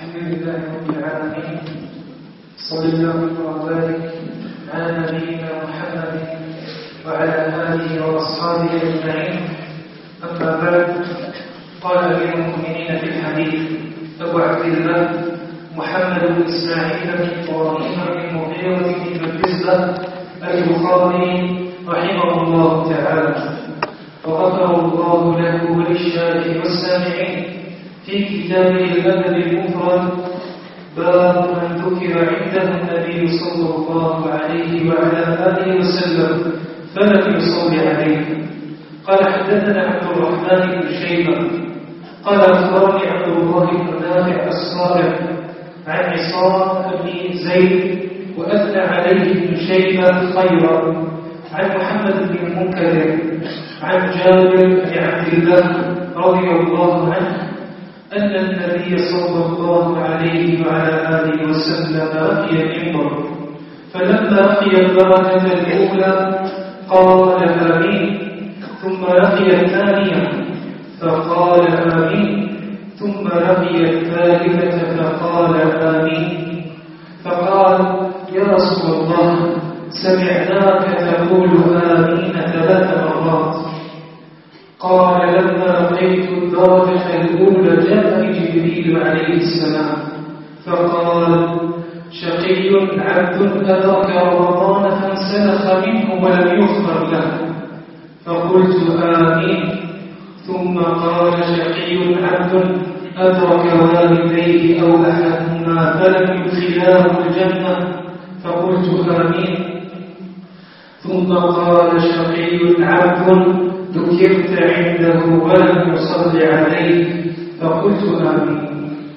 الحمد لله رب العالمين. صلى الله وبارك على نبينا محمد وعلى آله وأصحابه أجمعين. أما بعد، قال أمير المؤمنين في الحديث أبو عبد الله محمد بن إسماعيل بن إبراهيم بن المغيرة بن الحزبة البخاري رحمه الله تعالى، وغفر الله له وللشارح والسامعين في كتابه الأدب المفرد باب من ذكر عنده النبي صلى الله عليه وعلى آله وسلم فلم يصل عليه. قال حدثنا عبد الرحمن بن شيبة قال أخبرني عبد الله بن نافع الصالح عن عصام بن زيد وأثنى عليه ابن شيبة خيرا عن محمد بن المنكدر عن جابر بن عبد الله رضي الله عنه أن النبي صلى الله عليه وعلى آله وسلم رقي المنبر، فلما رقي البركة الأولى قال آمين، ثم رقي الثانية فقال آمين، ثم رقي الثالثة فقال آمين. فقال: يا رسول الله، سمعناك تقول آمين 3 مرات. قال: لما رقيت الدرجة الأولى جاءني جبريل عليه السلام فقال: شقي عبد أدرك رمضان فانسلخ منه ولم يغفر له. فقلت آمين. ثم قال: شقي عبد أدرك والديه أو أحدهما فلم يدخلاه الجنة. فقلت آمين. ثم قال: شقي عبد ذكرت عنده ولم يصل عليه. فقلت آمين.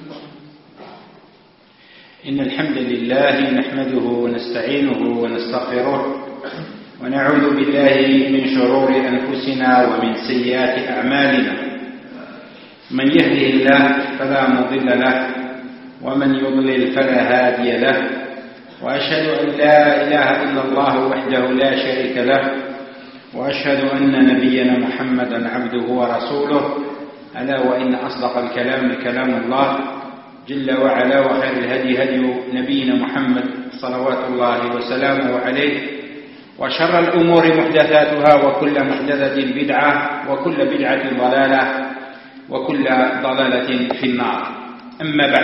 إن الحمد لله نحمده ونستعينه ونستغفره ونعوذ بالله من شرور أنفسنا ومن سيئات أعمالنا. من يهده الله فلا مضل له ومن يضلل فلا هادي له، وأشهد أن لا إله إلا الله وحده لا شريك له، وأشهد أن نبينا محمدا عبده ورسوله. ألا وإن أصدق الكلام كلام الله جل وعلا، وخير الهدي هدي نبينا محمد صلوات الله وسلامه عليه، وشر الأمور محدثاتها، وكل محدثة بدعة، وكل بدعة ضلالة، وكل ضلالة في النار. أما بعد،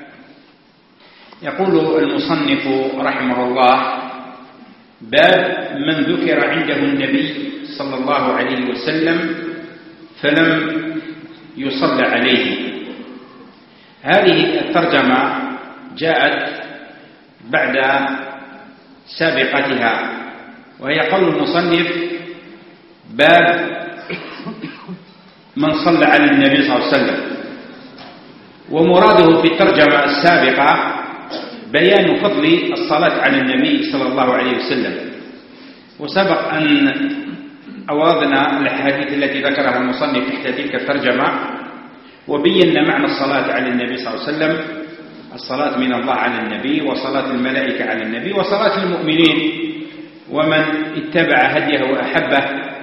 يقول المصنف رحمه الله: باب من ذكر عنده النبي صلى الله عليه وسلم فلم يصل عليه. هذه الترجمة جاءت بعد سابقتها، وهي قول المصنف: باب من صلى على النبي صلى الله عليه وسلم. ومراده في الترجمة السابقة بيان فضل الصلاة على النبي صلى الله عليه وسلم. وسبق أن أوردنا الأحاديث التي ذكرها المصنف تحت تلك الترجمة، وبينا معنى الصلاة على النبي صلى الله عليه وسلم: الصلاة من الله على النبي، وصلاة الملائكة على النبي، وصلاة المؤمنين ومن اتبع هديه وأحبه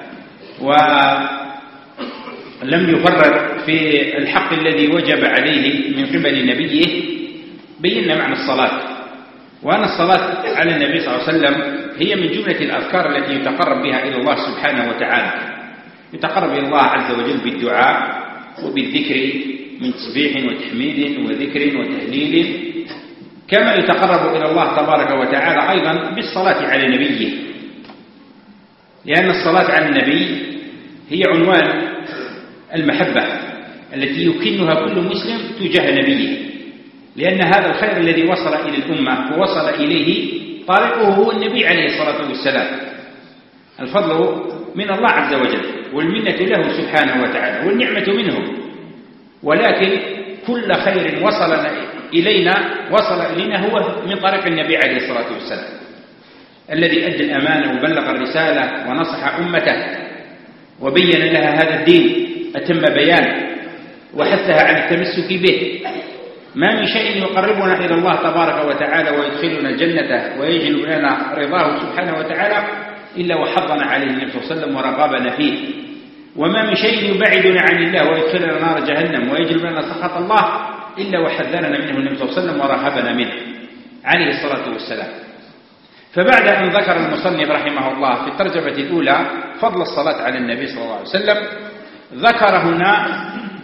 ولم يفرط في الحق الذي وجب عليه من قبل نبيه. بينا معنى الصلاة، وأن الصلاة على النبي صلى الله عليه وسلم هي من جملة الأذكار التي يتقرب بها إلى الله سبحانه وتعالى. يتقرب إلى الله عز وجل بالدعاء وبالذكر من تسبيح وتحميد وذكر وتهليل، كما يتقرب إلى الله تبارك وتعالى أيضا بالصلاة على نبيه، لأن الصلاة على النبي هي عنوان المحبة التي يكنها كل مسلم تجاه نبيه، لأن هذا الخير الذي وصل إلى الأمة ووصل إليه طارقه هو النبي عليه الصلاة والسلام. الفضل من الله عز وجل، والمنة له سبحانه وتعالى، والنعمة منه. ولكن كل خير وصل إلينا هو من طريق النبي عليه الصلاة والسلام، الذي أدى الأمانة وبلغ الرسالة ونصح أمته وبين لها هذا الدين أتم بيان، وحثها على التمسك به. ما من شيء يقربنا إلى الله تبارك وتعالى ويدخلنا الجنة ويجلب لنا رضاه سبحانه وتعالى إلا وحضنا عليه النبي صلى الله عليه وسلم ورغبنا فيه. وما من شيء يبعدنا عن الله ويدخلنا نار جهنم ويجلب لنا سخط الله إلا وحذرنا منه النبي صلى الله عليه وسلم ورهبنا منه عليه الصلاة والسلام. فبعد أن ذكر المصنف رحمه الله في الترجمة الأولى فضل الصلاة على النبي صلى الله عليه وسلم، ذكر هنا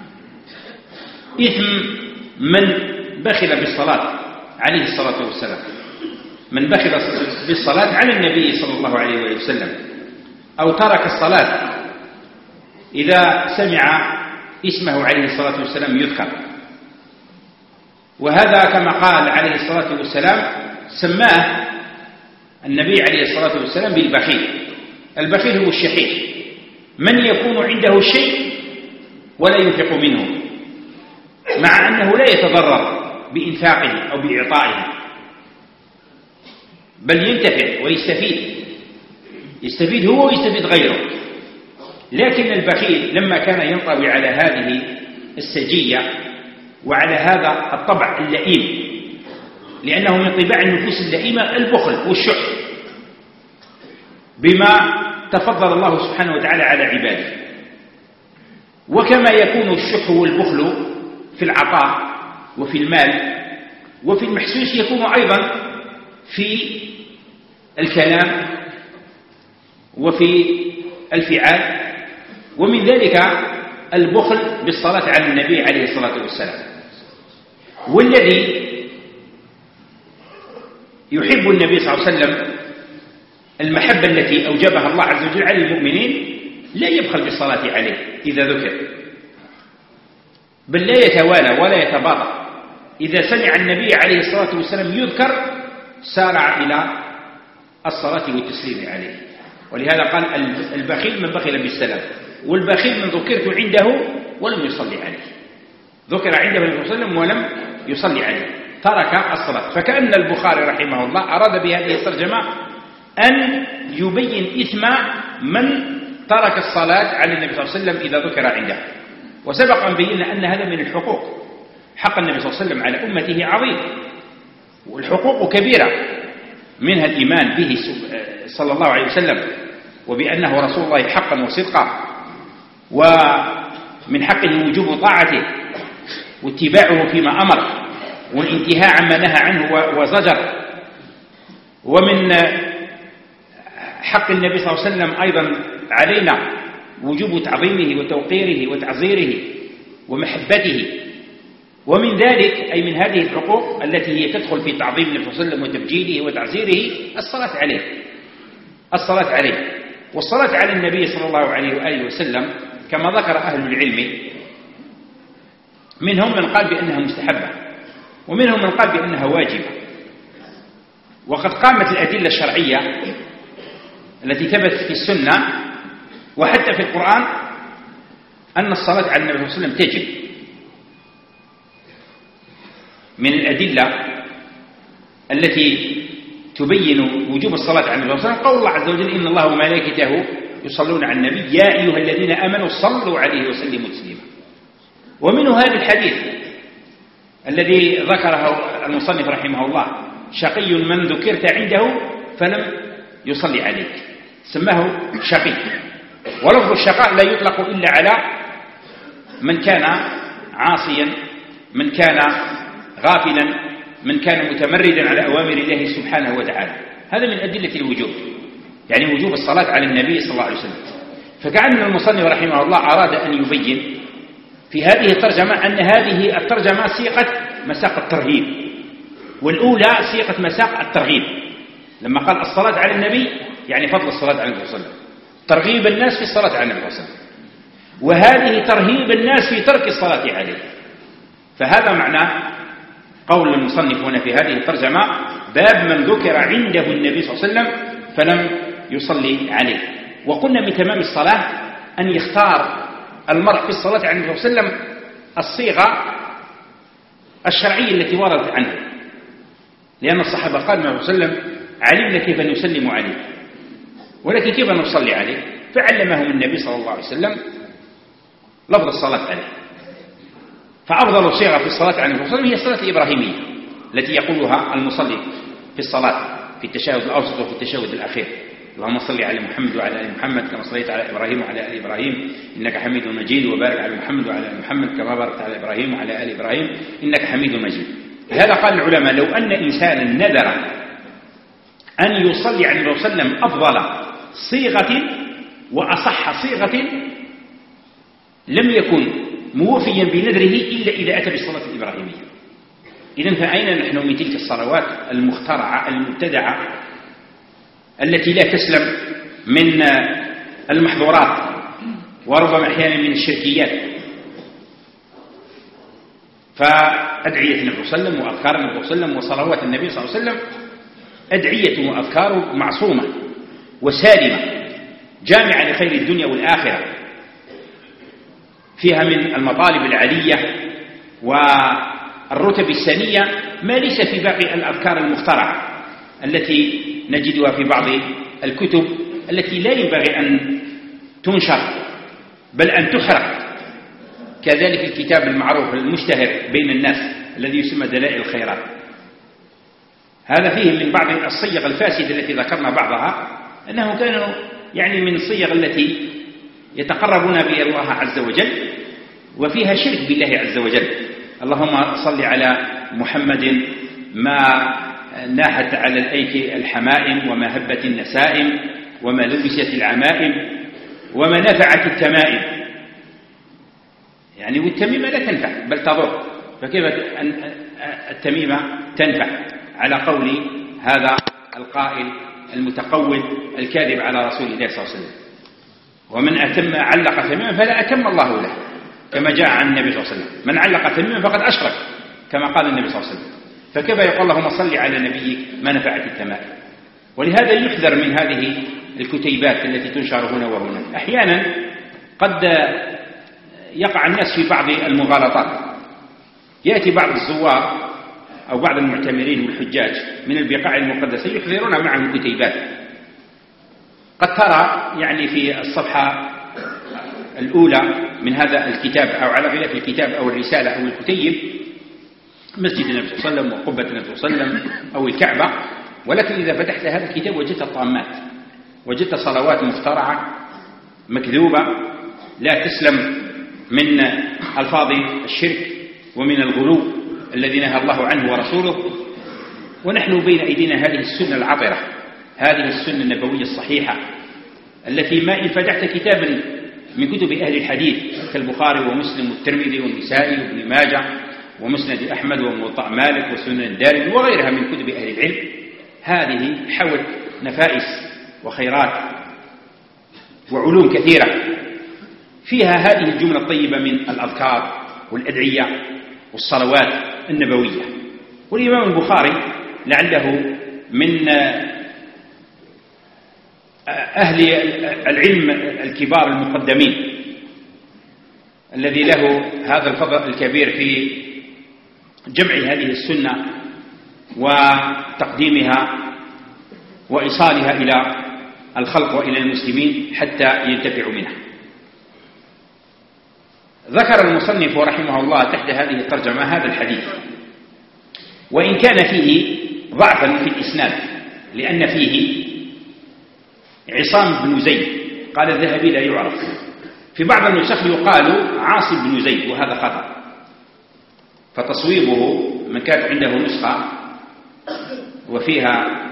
إثم من بخل بالصلاة عليه الصلاة والسلام، من بخل بالصلاة على النبي صلى الله عليه وسلم، أو ترك الصلاة إذا سمع اسمه عليه الصلاة والسلام يذكر. وهذا كما قال عليه الصلاة والسلام سماه النبي عليه الصلاة والسلام بالبخيل. البخيل هو الشحيح، من يكون عنده شيء ولا ينفق منه، مع أنه لا يتضرر بإنفاقه أو بإعطائه، بل ينتفع يستفيد هو ويستفيد غيره. لكن البخيل لما كان ينطوي على هذه السجية وعلى هذا الطبع اللئيم، لأنه من طباع النفوس اللئيمة البخل والشح بما تفضل الله سبحانه وتعالى على عباده. وكما يكون الشح والبخل في العطاء وفي المال وفي المحسوس، يكون أيضا في الكلام وفي الفعال، ومن ذلك البخل بالصلاة على النبي عليه الصلاة والسلام. والذي يحب النبي صلى الله عليه وسلم المحبة التي أوجبها الله عز وجل على المؤمنين لا يبخل بالصلاة عليه إذا ذكر، بل لا يتوالى ولا يتباطأ. إذا سمع النبي عليه الصلاة والسلام يذكر سارع إلى الصلاة والتسليم عليه. ولهذا قال البخيل من بخل بالسلام، والبخيل من ذكرت عنده ولم يصلي عليه، ذكر عنده النبي صلى الله عليه وسلم ولم يصلي عليه، ترك الصلاة. فكأن البخاري رحمه الله أراد بهذه الترجمة أن يبين إثم من ترك الصلاة على النبي صلى الله عليه وسلم إذا ذكر عنده. وسبق أن بينا أن هذا من الحقوق، حق النبي صلى الله عليه وسلم على أمته عظيم، والحقوق كبيرة، منها الإيمان به صلى الله عليه وسلم وبأنه رسول الله حقا وصدقا، ومن حقه وجوب طاعته واتباعه فيما أمر والانتهاء عما نهى عنه وزجر. ومن حق النبي صلى الله عليه وسلم أيضا علينا وجوب تعظيمه وتوقيره وتعزيره ومحبته. ومن ذلك أي من هذه الحقوق التي هي تدخل في تعظيم النبي صلى الله عليه وسلم وتبجيله وتعزيره الصلاة عليه. والصلاة على النبي صلى الله عليه وآله وسلم كما ذكر أهل العلم، منهم من قال بأنها مستحبة، ومنهم من قال بأنها واجبة. وقد قامت الأدلة الشرعية التي ثبتت في السنة وحتى في القرآن أن الصلاة على النبي صلى الله عليه وسلم تجب. من الأدلة التي تبين وجوب الصلاة على النبي صلى الله عليه وسلم قول الله عز وجل: إن الله وملائكته يصلون على النبي يا أيها الذين آمنوا صلوا عليه وسلموا تسليما. ومنه هذا الحديث الذي ذكره المصنف رحمه الله: شقي من ذكرت عنده فلم يصلي عليك، سماه شقي. ولفظ الشقاء لا يطلق إلا على من كان عاصيا، من كان غافلا، من كان متمردا على أوامر الله سبحانه وتعالى. هذا من أدلة الوجوب، يعني وجوب الصلاة على النبي صلى الله عليه وسلم. فكأن المصنف رحمه الله أراد أن يبين في هذه الترجمة أن هذه الترجمة سيقة مساق الترهيب، والأولى سيقة مساق الترغيب. لما قال الصلاة على النبي يعني فضل الصلاة على النبي صلى الله عليه وسلم، ترغيب الناس في الصلاة على النبي صلى الله عليه وسلم، وهذه ترهيب الناس في ترك الصلاة عليه. فهذا معنى قول المصنف هنا في هذه الترجمة: باب من ذكر عنده النبي صلى الله عليه وسلم فلم يصلي عليه. وقلنا من تمام الصلاة أن يختار المرء في الصلاة على النبي صلى الله عليه وسلم الصيغة الشرعية التي وردت عنه، لأن الصحابة قال النبي صلى الله عليه وسلم: علمنا كيف نسلم عليه ولكن كيف نصلي عليه، فعلمهم النبي صلى الله عليه وسلم لفظ الصلاة عليه. فأفضل صيغة في الصلاة على النبي صلى الله عليه وسلم هي الصلاة الإبراهيمية التي يقولها المصلي في الصلاة في التشهد الأوسط وفي التشهد الأخير: اللهم صل على محمد وعلى آل محمد كما صليت على إبراهيم وعلى آل إبراهيم إنك حميد مجيد، وبارك على محمد وعلى آل محمد كما باركت على إبراهيم وعلى آل إبراهيم إنك حميد مجيد. هذا قال العلماء لو أن إنسانا نذر أن يصلي على النبي صلى الله عليه وسلم أفضل صيغة وأصح صيغة لم يكن موفيا بنذره إلا إذا أتى بالصلاة الإبراهيمية. إذن فأين نحن من تلك الصلوات المخترعة المبتدعة التي لا تسلم من المحظورات وربما أحيانا من الشركيات؟ فأدعية النبي صلى الله عليه وسلم وأذكار النبي صلى الله عليه وسلم وصلوات النبي صلى الله عليه وسلم أدعية وأذكار معصومة وسالمة جامعة لخير الدنيا والآخرة، فيها من المطالب العالية والرتب السنية ما ليس في باقي الأذكار المخترعة التي نجدها في بعض الكتب التي لا ينبغي أن تنشر بل أن تحرق، كذلك الكتاب المعروف المشتهر بين الناس الذي يسمى دلائل الخيرات. هذا فيه من بعض الصيغ الفاسدة التي ذكرنا بعضها أنه كانوا يعني من الصيغ التي يتقربون بها الله عز وجل وفيها شرك بالله عز وجل. اللهم صل على محمد ما ناحت على الأيك الحمائم وما هبت النسائم وما لبست العمائم وما نفعت التمائم. يعني والتميمة لا تنفع بل تضر، فكيف التميمة تنفع على قول هذا القائل المتقول الكاذب على رسول الله صلى الله عليه وسلم؟ ومن أتم علق تميما فلا أتم الله له، كما جاء عن النبي صلى الله عليه وسلم: من علق تميما فقد أشرك، كما قال النبي صلى الله عليه وسلم. فكيف يقول اللهم صل على نبيك ما نفعت التمائم؟ ولهذا يحذر من هذه الكتيبات التي تنشر هنا وهنا. أحيانا قد يقع الناس في بعض المغالطات، يأتي بعض الزوار أو بعض المعتمرين والحجاج من البقاع المقدسة يحضرون معهم كتيبات. قد ترى يعني في الصفحة الأولى من هذا الكتاب أو على غلاف الكتاب أو الرسالة أو الكتيب مسجد النبي صلى الله عليه وسلم وقبة النبي صلى الله عليه وسلم أو الكعبة، ولكن إذا فتحت هذا الكتاب وجدت الطامات، وجدت صلوات مخترعة مكذوبة لا تسلم من ألفاظ الشرك ومن الغلو الذي نهى الله عنه ورسوله. ونحن بين أيدينا هذه السنة العطرة، هذه السنة النبوية الصحيحة التي ما إن فتحت كتابا من كتب أهل الحديث كالبخاري ومسلم والترمذي والنسائي وابن ماجه ومسند أحمد وموطأ مالك وسنن الدارمي وغيرها من كتب أهل العلم، هذه حوت نفائس وخيرات وعلوم كثيرة فيها هذه الجملة الطيبة من الأذكار والأدعية والصلوات النبوية. والإمام البخاري لعله من أهل العلم الكبار المقدمين الذي له هذا الفضل الكبير في جمع هذه السنة وتقديمها وإيصالها إلى الخلق وإلى المسلمين حتى ينتفعوا منها. ذكر المصنف رحمه الله تحت هذه الترجمة هذا الحديث، وإن كان فيه ضعفا في الإسناد لأن فيه عصام بن زيد، قال الذهبي لا يعرف. في بعض النسخ يقال عاصم بن زيد وهذا خطأ، فتصويبه من كانت عنده نسخة وفيها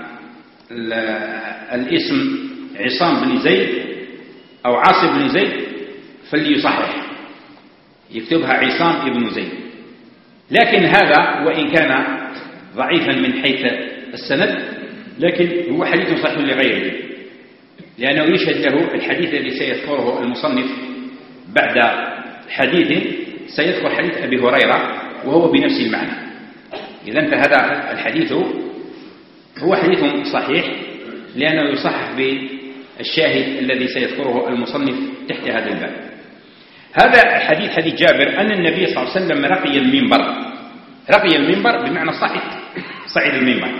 الاسم عصام بن زيد أو عاصم بن زيد فليصحح يكتبها عصام بن زيد. لكن هذا وإن كان ضعيفا من حيث السند لكن هو حديث صحيح لغيره، لأنه يشهد له الحديث الذي سيذكره المصنف بعد حديث سيذكر حديث أبي هريرة وهو بنفس المعنى. إذن فهذا الحديث هو حديث صحيح لأنه يصحح بالشاهد الذي سيذكره المصنف تحت هذا الباب. هذا الحديث حديث جابر أن النبي صلى الله عليه وسلم رقي المنبر بمعنى صعد المنبر.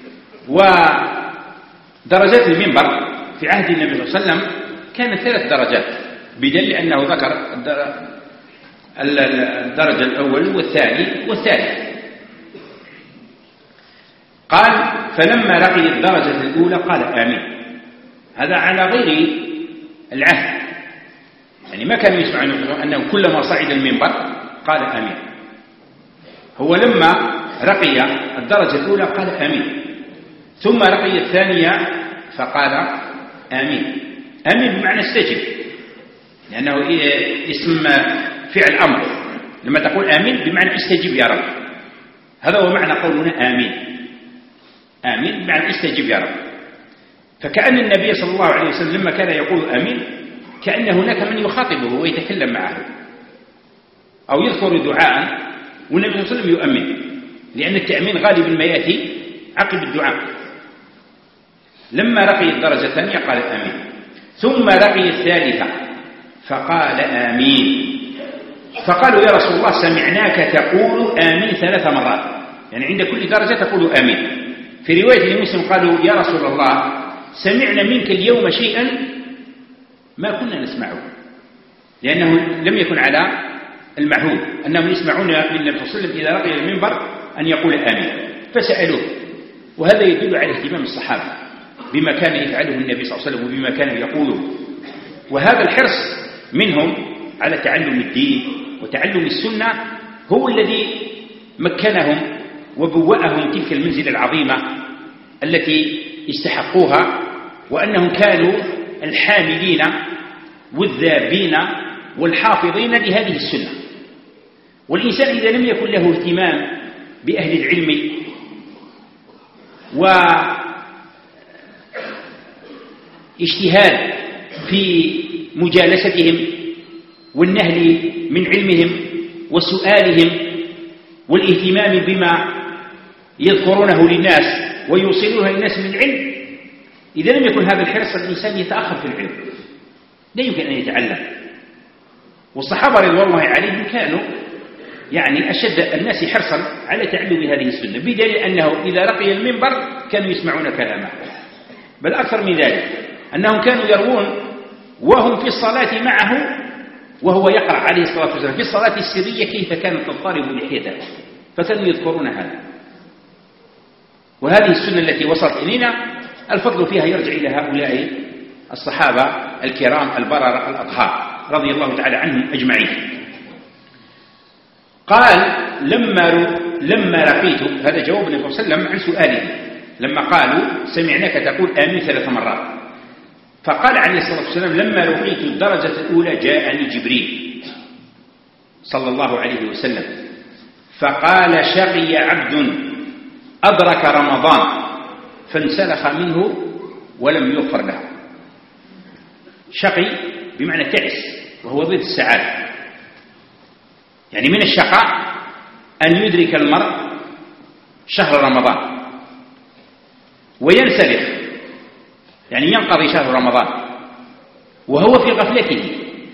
ودرجات المنبر في عهد النبي صلى الله عليه وسلم كانت 3 درجات، بدليل أنه ذكر الدرجة الأول والثاني والثالث. قال: فلما رقي الدرجة الأولى قال آمين، هذا على غير العهد، يعني ما كانوا يسمعون أنه كلما صعد المنبر قال آمين. هو لما رقي الدرجة الأولى قال آمين، ثم رقي الثانية فقال آمين. آمين بمعنى استجب، لأنه اسم فعل أمر، لما تقول آمين بمعنى استجب يا رب. هذا هو معنى قولنا آمين. آمين بمعنى استجب يا رب. فكأن النبي صلى الله عليه وسلم لما كان يقول آمين كأن هناك من يخاطبه ويتكلم معه أو يذكر دعاء والنبي صلى الله عليه وسلم يؤمن، لأن التأمين غالبا ما يأتي عقب الدعاء. لما رقي الدرجة الثانية قال آمين، ثم رقي الثالثة فقال آمين. فقالوا يا رسول الله سمعناك تقول آمين 3 مرات، يعني عند كل درجة تقول آمين. في رواية لمسلم قالوا يا رسول الله سمعنا منك اليوم شيئا ما كنا نسمعه، لأنه لم يكن على المعهود أنهم يسمعون من النبي صلى الله عليه وسلم إذا رقي المنبر أن يقول آمين، فسألوه. وهذا يدل على اهتمام الصحابة بما كان يفعله النبي صلى الله عليه وسلم وبما كان يقوله، وهذا الحرص منهم على تعلم الدين وتعلم السنة هو الذي مكنهم وبوأهم تلك المنزلة العظيمة التي استحقوها، وأنهم كانوا الحاملين والذابين والحافظين لهذه السنة. والإنسان إذا لم يكن له اهتمام بأهل العلم واجتهاد في مجالستهم والنهل من علمهم وسؤالهم والاهتمام بما يذكرونه للناس ويوصلونه للناس من علم، إذا لم يكن هذا الحرص الإنسان يتأخر في العلم، لا يمكن أن يتعلم. والصحابة رضوان الله عليهم كانوا يعني أشد الناس حرصا على تعلم هذه السنة، بدليل أنه إذا رقي المنبر كانوا يسمعون كلامه. بل أكثر من ذلك أنهم كانوا يروون وهم في الصلاة معه وهو يقرأ عليه الصلاة والسلام في الصلاة السرية كيف كانت تضطرب لحيته، فكانوا يذكرون هذا. وهذه السنة التي وصلت إلينا الفضل فيها يرجع إلى هؤلاء الصحابة الكرام البررة الأطهار رضي الله تعالى عنهم أجمعين. قال لما رقيت، هذا جواب النبي صلى الله عليه وسلم عن سؤاله لما قالوا سمعناك تقول آمين 3 مرات. فقال عليه الصلاة والسلام لما رقيت الدرجة الأولى جاءني جبريل صلى الله عليه وسلم فقال شقي عبد أدرك رمضان فانسلخ منه ولم يغفر له. شقي بمعنى تعس، وهو ضد السعادة. يعني من الشقاء أن يدرك المرء شهر رمضان وينسلخ، يعني ينقضي شهر رمضان وهو في غفلته،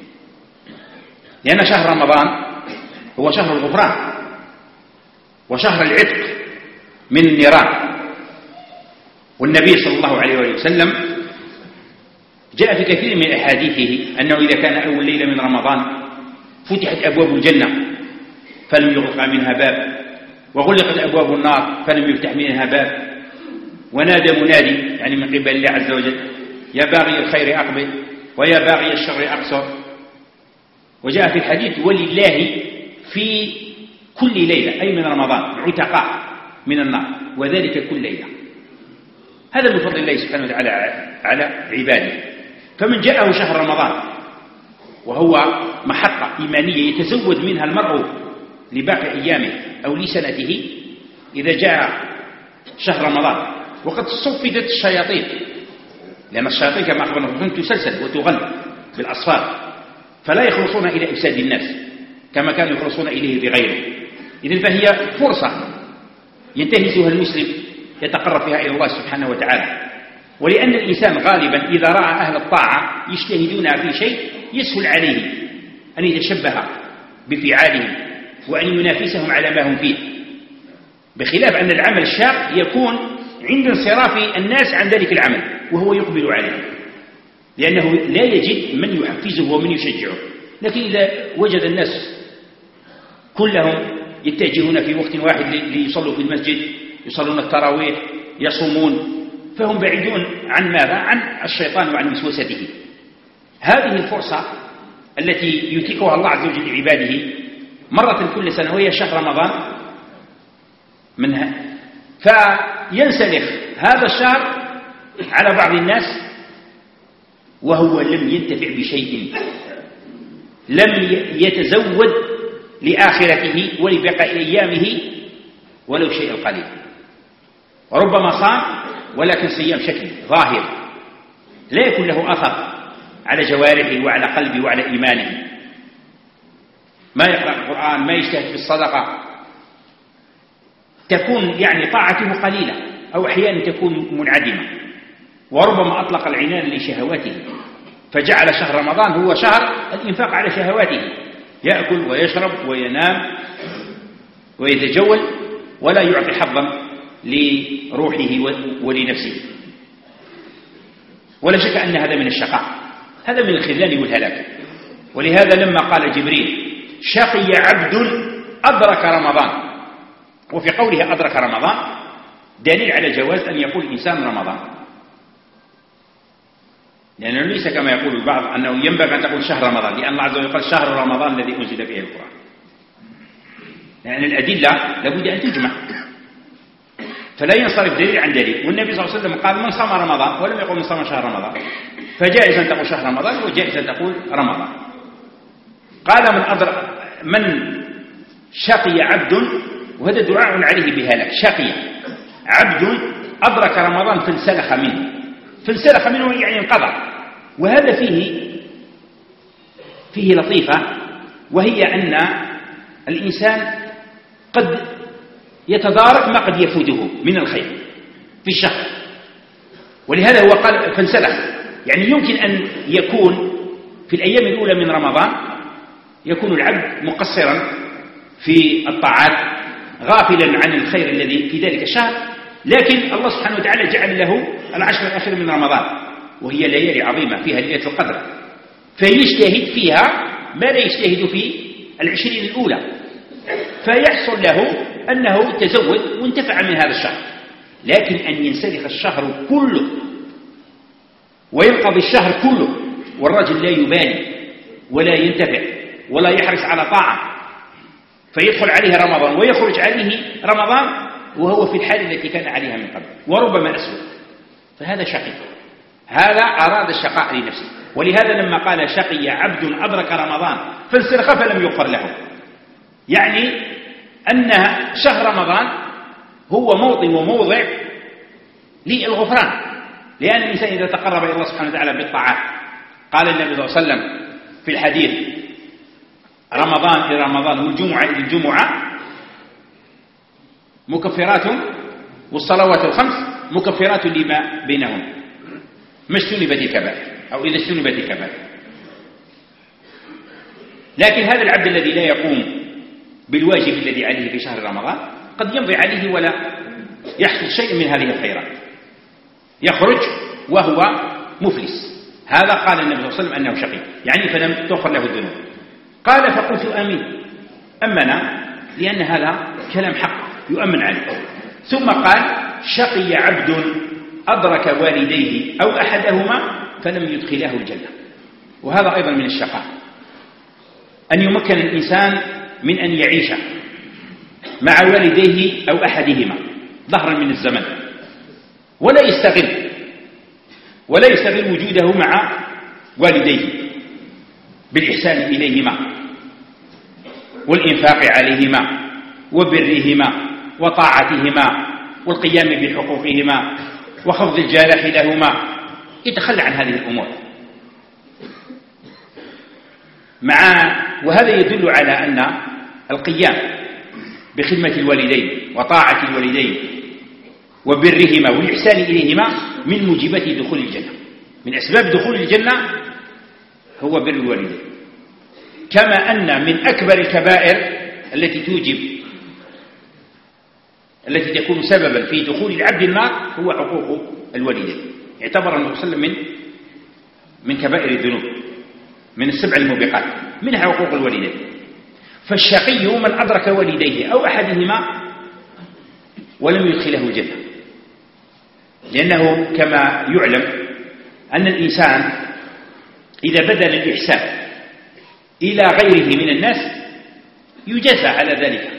لأن شهر رمضان هو شهر الغفران وشهر العتق من النيران. والنبي صلى الله عليه وسلم جاء في كثير من أحاديثه أنه إذا كان أول ليلة من رمضان فتحت أبواب الجنة فلم يغلق منها باب، وغلقت أبواب النار فلم يفتح منها باب، ونادى منادي يعني من قبل الله عز وجل يا باغي الخير أقبل ويا باغي الشر أقصر. وجاء في الحديث ولله في كل ليلة أي من رمضان عتقاء من النار، وذلك كل ليلة. هذا من فضل الله سبحانه وتعالى على عباده. فمن جاءه شهر رمضان وهو محطة إيمانية يتزود منها المرء لباقي أيامه أو لسنته، إذا جاء شهر رمضان وقد صفدت الشياطين، لأن الشياطين كما أخبرنا تسلسل وتغل بالأصفار فلا يخلصون إلى إفساد الناس كما كانوا يخلصون إليه بغيره. إذن فهي فرصة ينتهزها المسلم يتقرب فيها إلى الله سبحانه وتعالى. ولأن الإنسان غالبا إذا رأى أهل الطاعة يجتهدون في شيء يسهل عليه أن يتشبه بفعالهم وأن ينافسهم على ما هم فيه، بخلاف أن العمل الشاق يكون عند انصراف الناس عن ذلك العمل وهو يقبل عليه، لأنه لا يجد من يحفزه ومن يشجعه. لكن إذا وجد الناس كلهم يتجهون في وقت واحد ليصلوا في المسجد، يصلون التراويح، يصومون، فهم بعيدون عن ماذا؟ عن الشيطان وعن وسوسته. هذه الفرصة التي يتيحها الله عز وجل لعباده مرة كل سنة وهي شهر رمضان منها، فينسلخ هذا الشهر على بعض الناس وهو لم ينتفع بشيء، لم يتزود لآخرته ولبقاء أيامه ولو شيء قليل، وربما صام ولكن صيام شكلي ظاهر لا يكون له أثر على جوارحه وعلى قلبه وعلى إيمانه، ما يقرأ القرآن، ما يجتهد في الصدقة، تكون يعني طاعته قليلة أو أحيانا تكون منعدمة، وربما أطلق العنان لشهواته فجعل شهر رمضان هو شهر الإنفاق على شهواته، يأكل ويشرب وينام ويتجول ولا يعطي حظا لروحه ولنفسه. ولا شك أن هذا من الشقاء، هذا من الخذلان والهلاك. ولهذا لما قال جبريل شقي عبد أدرك رمضان، وفي قوله أدرك رمضان دليل على جواز أن يقول الإنسان رمضان، لأنه ليس كما يقول البعض أنه ينبغي أن تقول شهر رمضان، لأن الله عز وجل قال شهر رمضان الذي أنزل فيه القرآن، لأن الأدلة لابد أن تجمع، فلا ينصرف دليل عن دليل. والنبي صلى الله عليه وسلم قال من صام رمضان ولم يقل من صام شهر رمضان، فجائز أن تقول شهر رمضان وجائز أن تقول رمضان. قال من شقي عبد، وهذا دعاء عليه بهلاك، شقي عبد أدرك رمضان فانسلخ منه، فانسلخ منه يعني انقضى. وهذا فيه لطيفة، وهي أن الإنسان قد يتدارك ما قد يفوته من الخير في الشهر، ولهذا هو قال فانسلخ، يعني يمكن أن يكون في الأيام الأولى من رمضان يكون العبد مقصرا في الطاعات غافلا عن الخير الذي في ذلك الشهر، لكن الله سبحانه وتعالى جعل له العشر الأخير من رمضان وهي ليالي عظيمة فيها ليلة القدر، فيجتهد فيها ما لا يجتهد في 20 الأولى، فيحصل له أنه تزود وانتفع من هذا الشهر. لكن أن ينسلخ الشهر كله وينقضي الشهر كله والرجل لا يبالي ولا ينتفع ولا يحرص على طاعة، فيدخل عليه رمضان ويخرج عليه رمضان وهو في الحال التي كان عليها من قبل وربما أسوأ، فهذا شقي، هذا أراد الشقاء لنفسه. ولهذا لما قال شقي عبد أدرك رمضان فانسلخ فلم يغفر له، يعني أن شهر رمضان هو موطن وموضع للغفران، لأن الإنسان إذا تقرب إلى الله سبحانه وتعالى بالطاعات، قال النبي صلى الله عليه وسلم في الحديث رمضان إلى رمضان والجمعة إلى الجمعة مكفرات، والصلوات الخمس مكفرات لما بينهم ما اجتنبت الكبائر أو إذا اجتنبت الكبائر. لكن هذا العبد الذي لا يقوم بالواجب الذي عليه في شهر رمضان قد يمضي عليه ولا يحصل شيء من هذه الخيرات، يخرج وهو مفلس. هذا قال النبي صلى الله عليه وسلم أنه شقي، يعني فلم تغفر له الذنوب. قال فقلت آمين، أمنا، لأن هذا كلام حق يؤمن عليه. ثم قال شقي عبد أدرك والديه أو أحدهما فلم يدخلاه الجنة. وهذا أيضا من الشقاء، أن يمكن الإنسان من أن يعيش مع والديه أو أحدهما ظهرا من الزمن ولا يستغل وجوده مع والديه بالإحسان إليهما والإنفاق عليهما وبرهما وطاعتهما والقيام بحقوقهما وخفض الجارح لهما، يتخلى عن هذه الأمور وهذا يدل على أن القيام بخدمة الوالدين وطاعة الوالدين وبرهما والإحسان إليهما من موجبات دخول الجنة، من أسباب دخول الجنة هو بر الوالدين. كما أن من أكبر الكبائر التي تكون سببا في دخول العبد النار هو عقوق الوالدين، اعتبر النبي صلى الله عليه وسلم من كبائر الذنوب، من السبع الموبقات، منها عقوق الوالدين. فالشقي من أدرك والديه أو أحدهما ولم يدخله الجنة، لأنه كما يعلم أن الإنسان إذا بذل الإحسان إلى غيره من الناس يجازى على ذلك،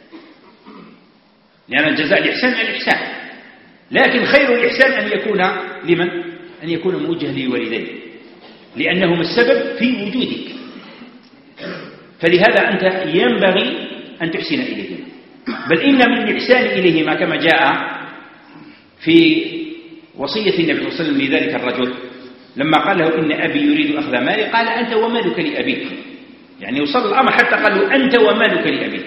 لأن الجزاء الإحسان الإحسان، لكن خير الإحسان أن يكون لمن؟ أن يكون موجه لوالديه، لأنهما السبب في وجودك، فلهذا أنت ينبغي أن تحسن إليهما. بل إن من الإحسان إليهما كما جاء في وصية النبي صلى الله عليه وسلم لذلك الرجل لما قال له إن أبي يريد أخذ مالي، قال أنت ومالك لأبيك، يعني وصل الأمر حتى قالوا أنت ومالك لأبيك،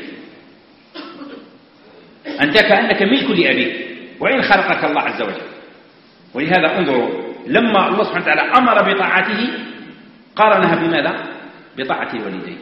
أنت كأنك ملك لأبيك وإن خلقك الله عز وجل. ولهذا انظروا لما الله سبحانه وتعالى أمر بطاعته قارنها بماذا؟ بطاعة الوالدين،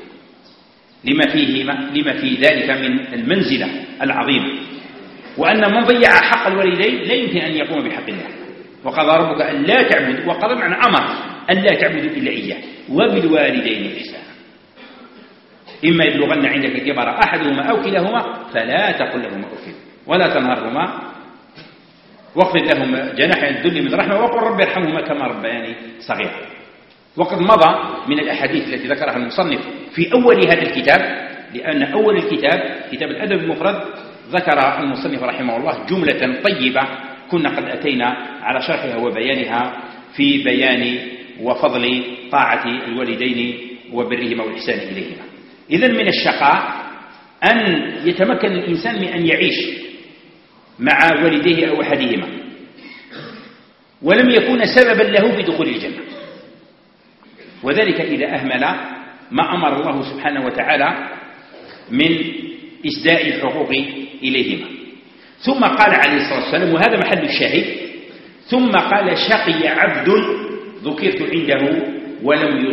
لما في ذلك من المنزلة العظيمة، وأن من ضيع حق الوالدين لا يمكن أن يقوم بحق الله. وقضى ربك أن لا تعبد، وقضى معنى أمر أن لا تعبدوا إلا إياه وبالوالدين إحسانا، إما يبلغن عندك الكبر أحدهما أو كلاهما فلا تقل لهما أف ولا تنهرهما واخفض لهم جناح الذل من رحمة وقل رب ارحمهما كما ربياني صغيرا. وقد مضى من الأحاديث التي ذكرها المصنف في أول هذا الكتاب، لأن أول الكتاب كتاب الأدب المفرد ذكر المصنف رحمه الله جملة طيبة كنا قد أتينا على شرحها وبيانها في بيان وفضل طاعة الوالدين وبرهما والإحسان إليهما. إذن من الشقاء أن يتمكن الإنسان من أن يعيش مع والديه أو أحدهما ولم يكون سببا له بدخول الجنة، وذلك إذا أهمل ما أمر الله سبحانه وتعالى من إسداء الحقوق إليهما. ثم قال عليه الصلاة والسلام، وهذا محل الشاهد، ثم قال شقي عبد ذكرت عنده ولم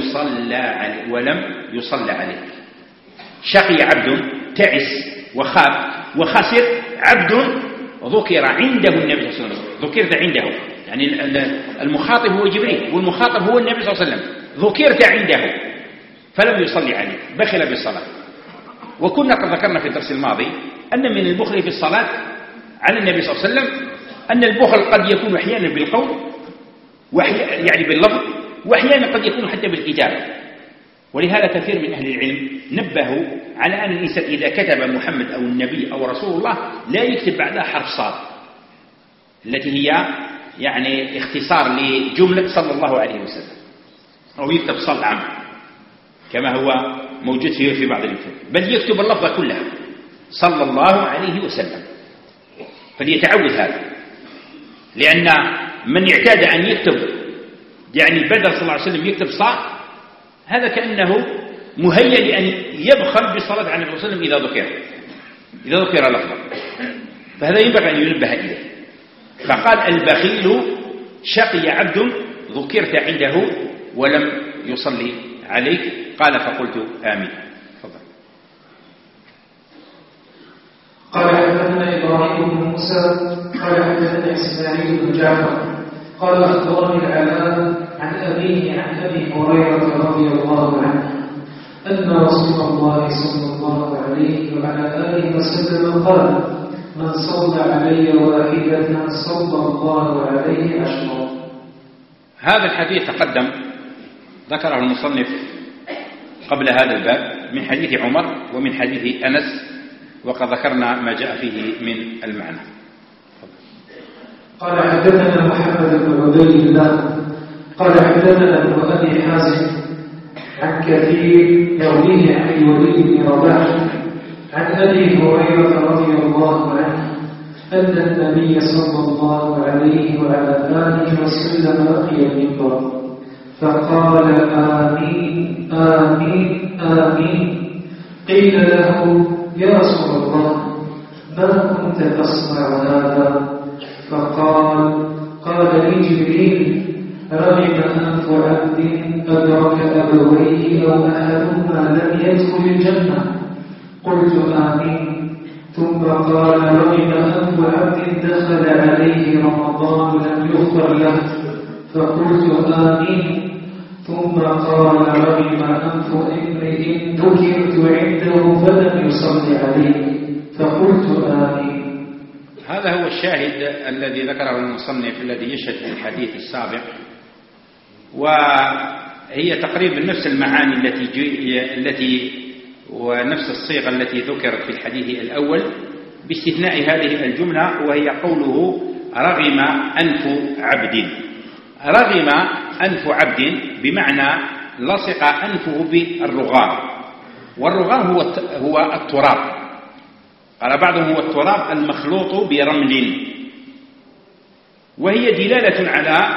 يصلى عليه. شقي عبد تعس وخاب وخسر عبد ذكر عنده النبي صلى الله عليه وسلم، ذكرت عنده، يعني المخاطب هو جبريل والمخاطب هو النبي صلى الله عليه وسلم، ذكرت عنده فلم يصلي عليه، بخل بالصلاة. وكنا قد ذكرنا في الدرس الماضي أن من البخل في الصلاة على النبي صلى الله عليه وسلم أن البخل قد يكون أحيانا بالقول يعني باللفظ، وأحيانا قد يكون حتى بالكتابة. ولهذا كثير من أهل العلم نبهوا على أن الإنسان إذا كتب محمد أو النبي أو رسول الله لا يكتب بعدها حرف صاد التي هي يعني اختصار لجملة صلى الله عليه وسلم، أو يكتب صل عام كما هو موجود في بعض الكتب، بل يكتب اللفظة كلها صلى الله عليه وسلم. فليتعود هذا، لأن من اعتاد أن يكتب يعني بدل صلى الله عليه وسلم يكتب صاد، هذا كأنه مهيأ لأن يبخل بالصلاة على النبي صلى الله عليه وسلم إذا ذكر لفظه، فهذا ينبغي أن ينبه إليه. فقال البخيل شقي عبد ذكرت عنده ولم يصلي عليك، قال فقلت آمين. تفضل. قال حدثنا إبراهيم بن موسى قال حدثنا إسماعيل بن جعفر قال أخبرني العلاء عن أبيه عن أبي هريرة رضي الله عنه أن رسول الله صلى الله عليه وعلى آله وسلم قال من صلى علي واحدة صلى الله عليه عشرا. هذا الحديث تقدم ذكره المصنف قبل هذا الباب من حديث عمر ومن حديث أنس، وقد ذكرنا ما جاء فيه من المعنى. قال حدثنا محمد بن عبيد الله قال حدثنا ابن أبي حازم عن كثير يرويه عن الوليد بن رباح عن أبي هريرة رضي الله عنه أن النبي صلى الله عليه وعلى آله وسلم لقي المنبر فقال آمين آمين آمين. قيل له يا رسول الله ما كنت تصنع هذا؟ قال لي جبريل رغم أنف عبد أدرك أبويه أو أحدهما لم يدخل الجنة. قلت آمين. ثم قال رغم أنف عبد دخل عليه رمضان لم يغفر له، فقلت آمين. ثم قال رغم أنف امرئ ذكرت عنده فلم يصل عليه، فقلت آمين. هذا هو الشاهد الذي ذكره المصنف الذي يشهد في الحديث السابق، وهي تقريبا نفس المعاني التي ونفس الصيغة التي ذكرت في الحديث الأول، باستثناء هذه الجملة وهي قوله رغم أنف عبد. رغم أنف عبد بمعنى لصق أنفه بالرغام، والرغام هو التراب. قال بعضهم هو التراب المخلوط برمل، وهي دلالة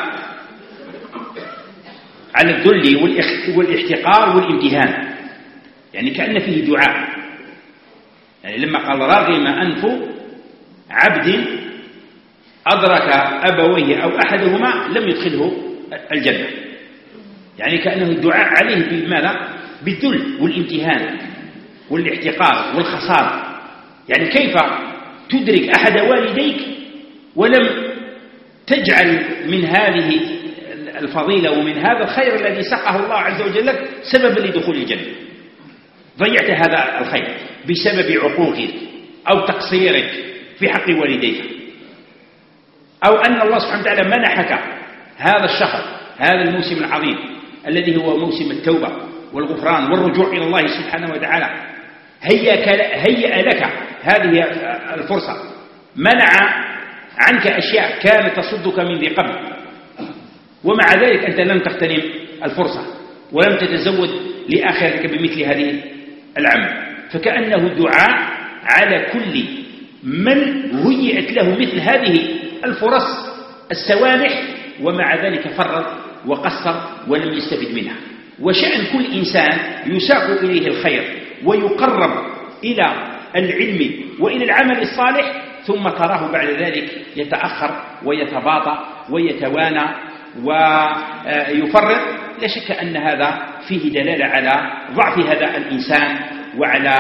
على الذل والاحتقار والامتهان، يعني كأن فيه دعاء. يعني لما قال رغم أنف عبد أدرك أبويه أو أحدهما لم يدخله الجنة، يعني كأنه الدعاء عليه بماذا؟ بالذل والامتهان والاحتقار والخسارة. يعني كيف تدرك أحد والديك ولم تجعل من هذه الفضيلة ومن هذا الخير الذي سقه الله عز وجل لك سببا لدخول الجنة؟ ضيعت هذا الخير بسبب عقوقك أو تقصيرك في حق والديك، أو أن الله سبحانه وتعالى منحك هذا الشهر، هذا الموسم العظيم الذي هو موسم التوبة والغفران والرجوع إلى الله سبحانه وتعالى. هيأ لك هذه الفرصة، منع عنك أشياء كانت تصدك من ذي قبل، ومع ذلك أنت لم تغتنم الفرصة ولم تتزود لآخرتك بمثل هذه العمل. فكأنه دعاء على كل من هيئت له مثل هذه الفرص السوانح ومع ذلك فرط وقصر ولم يستفد منها. وشأن كل إنسان يساق إليه الخير ويقرب إلى العلم وإلى العمل الصالح، ثم تراه بعد ذلك يتأخر ويتباطأ ويتوانى ويفرط. لا شك أن هذا فيه دلالة على ضعف هذا الإنسان وعلى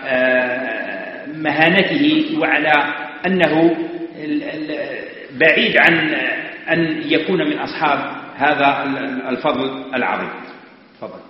مهانته وعلى أنه بعيد عن أن يكون من أصحاب هذا الفضل العظيم. تفضل.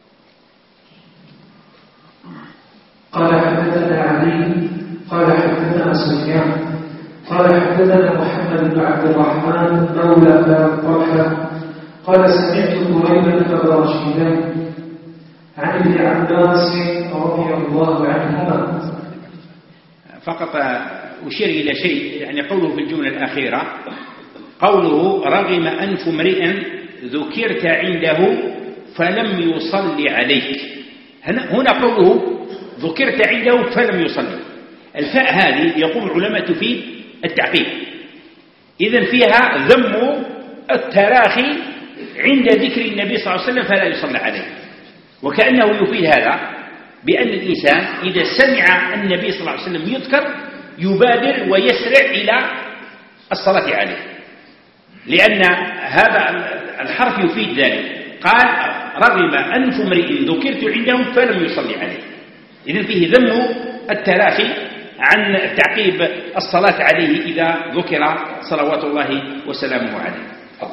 قال حدثنا علي قال حدثنا سفيان قال حدثنا محمد بن عبد الرحمن مولى طلحة قال سمعت كريبا أبا رشيدين عن ابن عباس رضي الله عنهما. فقط أشير إلى شيء، يعني قوله في الجملة الأخيرة قوله رغم أنف امرئ ذكرت عنده فلم يصلي عليك. هنا قوله ذكرت عنده فلم يصلي، الفاء هذه يقول العلماء تفيد التعقيب، إذن فيها ذم التراخي عند ذكر النبي صلى الله عليه وسلم فلا يصلى عليه، وكأنه يفيد هذا بأن الإنسان إذا سمع النبي صلى الله عليه وسلم يذكر يبادر ويسرع إلى الصلاة عليه، لأن هذا الحرف يفيد ذلك. قال رغم أنف امرئ ذكرت عندهم فلم يصلي عليه، إذن فيه ذم التراخي عن تعقيب الصلاة عليه إذا ذكر صلوات الله وسلامه عليه.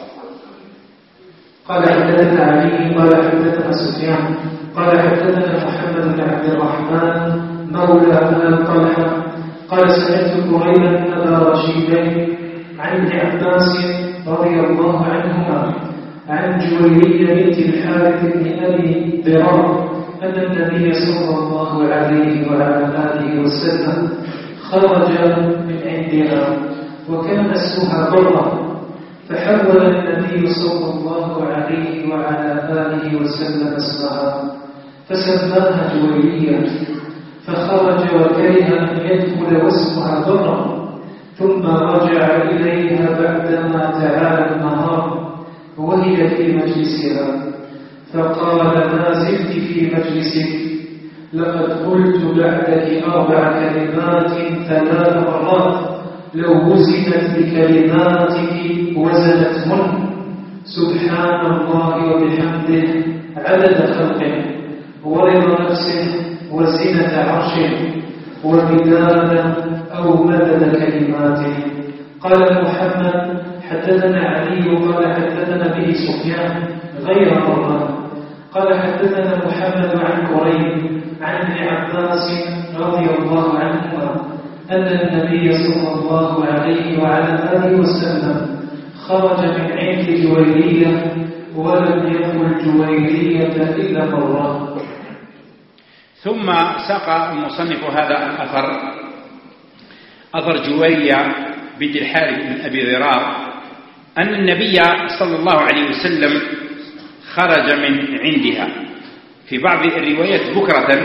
قال حدثنا علي قال حدثنا سفيان قال حدثنا محمد بن عبد الرحمن مولى طلحة قال سمعت كريبا أبا رشيدين عن ابن عباس رضي الله عنهما عن جويرية بنت الحارث بن أبي ضرار أن النبي صلى الله عليه وعلى آله وسلم خرج من عندنا وكان اسمها ضرة، فحول النبي صلى الله عليه وعلى آله وسلم اسمها فسماها جويرية، فخرج وكره أن يدخل واسمها ضرة، ثم رجع إليها بعدما تعالى النهار وهي في مجلسها فقال ما زلت في مجلسك، لقد قلت بعدك 4 كلمات 3 مرات لو وزنت بكلماتك وزنتهن، سبحان الله وبحمده عدد خلقه ورضا نفسه وزنة عرشه ومداد أو مدد كلماته. قال محمد حدثنا علي قال حدثنا به سفيان غير مرة قال حدثنا محمد عن كريب عن ابن عباس رضي الله عنهما أن النبي صلى الله عليه وعلى آله وسلم خرج من عند جويرية ولم يدخل جويرية إلا مرة. ثم ساق المصنف هذا الأثر، أثر جويرية بنت الحارث بن أبي ضرار، أن النبي صلى الله عليه وسلم خرج من عندها في بعض الروايات بكرة